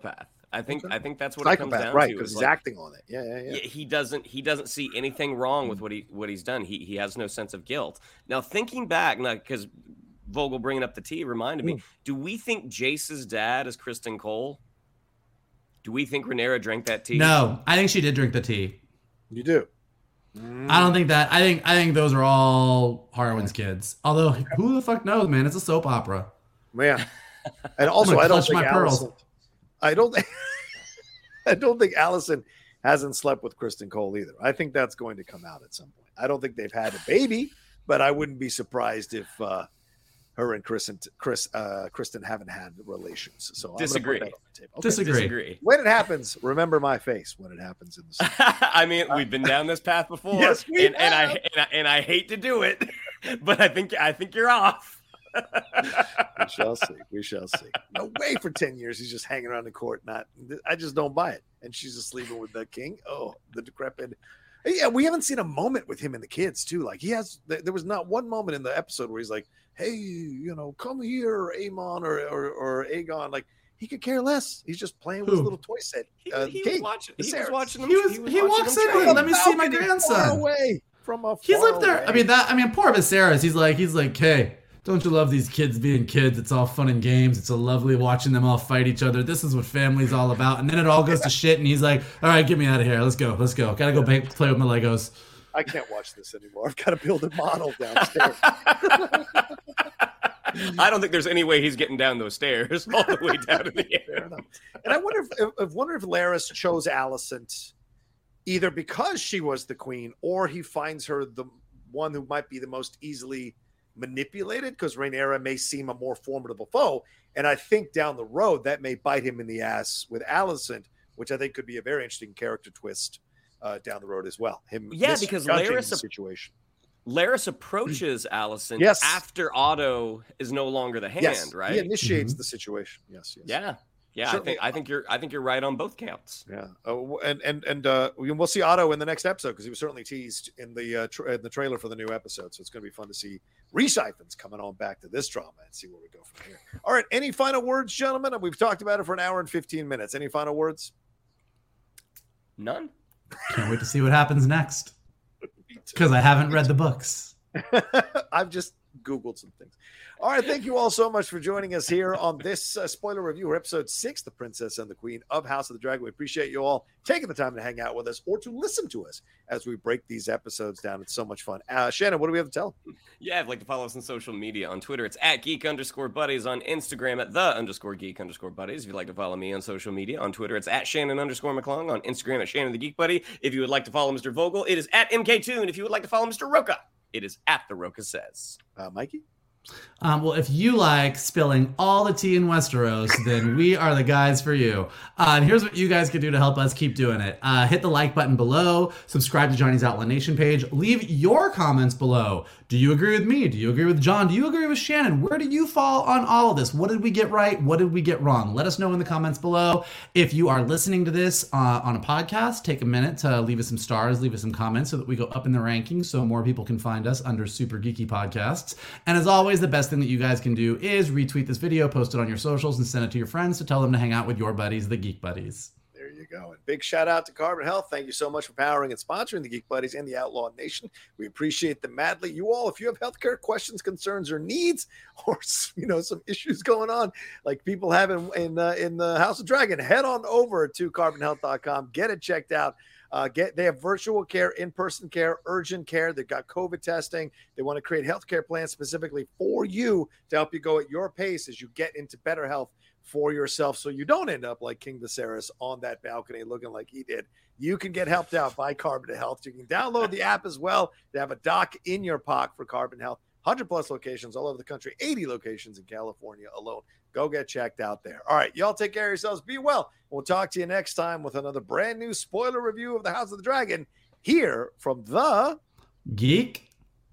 I think that's what Psychopath, it comes down right? to. Because he's like, acting on it. Yeah. He doesn't see anything wrong with what he's done. He has no sense of guilt. Now, thinking back, because Vogel bringing up the tea reminded me. Do we think Jace's dad is Kristen Cole? Do we think Rhaenyra drank that tea? No, I think she did drink the tea. You do. I don't think that. I think those are all Harwin's kids. Although, who the fuck knows, man? It's a soap opera. Yeah. And also, I don't think pearls. I don't think Allison hasn't slept with Kristen Cole either. I think that's going to come out at some point. I don't think they've had a baby, but I wouldn't be surprised if her and Kristen haven't had relations. So disagree. I'm gonna put that on the table. Okay. Disagree. When it happens, remember my face when it happens in the story. I mean, we've been down this path before, Yes, we have. and I hate to do it, but I think you're off. We shall see. No way for 10 years he's just hanging around the court. I just don't buy it. And she's just sleeping with the king. Oh, the decrepit. Yeah, we haven't seen a moment with him and the kids too. Like there was not one moment in the episode where he's like, "Hey, come here, Aemon or Aegon." Like he could care less. He's just playing with his little toy set. He was watching them. He walks in with, let me see my grandson. Away from a He's up there. I mean, poor Viserys. He's like, hey, don't you love these kids being kids? It's all fun and games. It's so lovely watching them all fight each other. This is what family's all about. And then it all goes to shit. And he's like, all right, get me out of here. Let's go. Gotta go play with my Legos. I can't watch this anymore. I've got to build a model downstairs. I don't think there's any way he's getting down those stairs all the way down to the air. And I wonder if Larys chose Alicent either because she was the queen or he finds her the one who might be the most easily manipulated because Rhaenyra may seem a more formidable foe. And I think down the road that may bite him in the ass with Alicent, which I think could be a very interesting character twist down the road as well. Because Larys approaches Alicent after Otto is no longer the hand, right? He initiates the situation. Yes. Yeah. I think you're right on both counts. Yeah. And we'll see Otto in the next episode because he was certainly teased in the trailer for the new episode. So it's going to be fun to see Rhys Ifans coming on back to this drama and see where we go from here. All right. Any final words, gentlemen? We've talked about it for an hour and 15 minutes. Any final words? None. Can't wait to see what happens next. Because I haven't read the books. I've just Googled some things. All right. Thank you all so much for joining us here on this spoiler review, episode 6, The Princess and the Queen of House of the Dragon. We appreciate you all taking the time to hang out with us or to listen to us as we break these episodes down. It's so much fun. Shannon, what do we have to tell? Yeah, I'd like to follow us on social media. On Twitter, it's @geek_buddies. On Instagram, at @the_geek_buddies. If you'd like to follow me on social media, on Twitter, it's @Shannon_McClung. On Instagram, at Shannon the Geek Buddy. If you would like to follow Mr. Vogel, it is @MK2. And if you would like to follow Mr. Rocha, it is @The Rocha Says. Mikey? Well, if you like spilling all the tea in Westeros, then we are the guys for you. And here's what you guys can do to help us keep doing it. Hit the like button below, subscribe to Johnny's Outlaw Nation page, leave your comments below. Do you agree with me? Do you agree with John? Do you agree with Shannon? Where do you fall on all of this? What did we get right? What did we get wrong? Let us know in the comments below. If you are listening to this on a podcast, take a minute to leave us some stars, leave us some comments so that we go up in the rankings so more people can find us under Super Geeky Podcasts. And as always, the best thing that you guys can do is retweet this video, post it on your socials, and send it to your friends to tell them to hang out with your buddies, the Geek Buddies. There you go. And big shout out to Carbon Health. Thank you so much for powering and sponsoring the Geek Buddies and the Outlaw Nation. We appreciate them madly. You all, if you have healthcare questions, concerns, or needs, or some issues going on like people have in the House of Dragon, head on over to carbonhealth.com. Get it checked out. They have virtual care, in-person care, urgent care. They've got COVID testing. They want to create healthcare plans specifically for you to help you go at your pace as you get into better health for yourself, so you don't end up like King Viserys on that balcony looking like he did. You can get helped out by Carbon Health. You can download the app as well to have a doc in your pocket for Carbon Health. 100+ locations all over the country, 80 locations in California alone. Go get checked out there. All right, y'all take care of yourselves. Be well. We'll talk to you next time with another brand new spoiler review of the House of the Dragon here from the Geek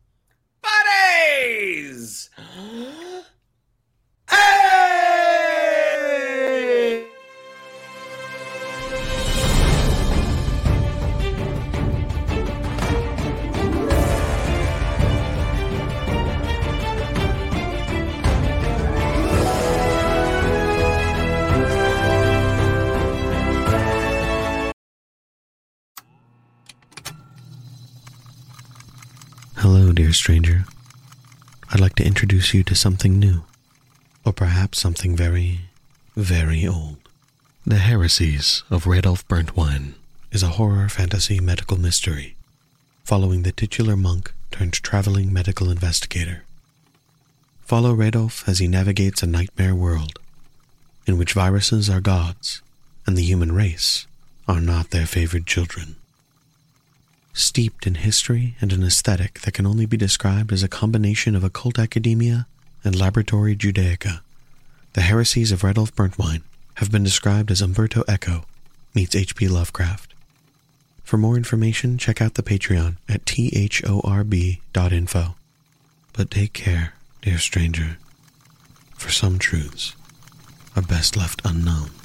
Buddies. dear stranger, I'd like to introduce you to something new, or perhaps something very, very old. The Heresies of Radolf Burntwine is a horror fantasy medical mystery following the titular monk turned traveling medical investigator. Follow Radolf as he navigates a nightmare world in which viruses are gods and the human race are not their favored children. Steeped in history and an aesthetic that can only be described as a combination of occult academia and laboratory Judaica, the Heresies of Radolf Burntwine have been described as Umberto Eco meets H.P. Lovecraft. For more information, check out the Patreon at thorb.info. But take care, dear stranger, for some truths are best left unknown.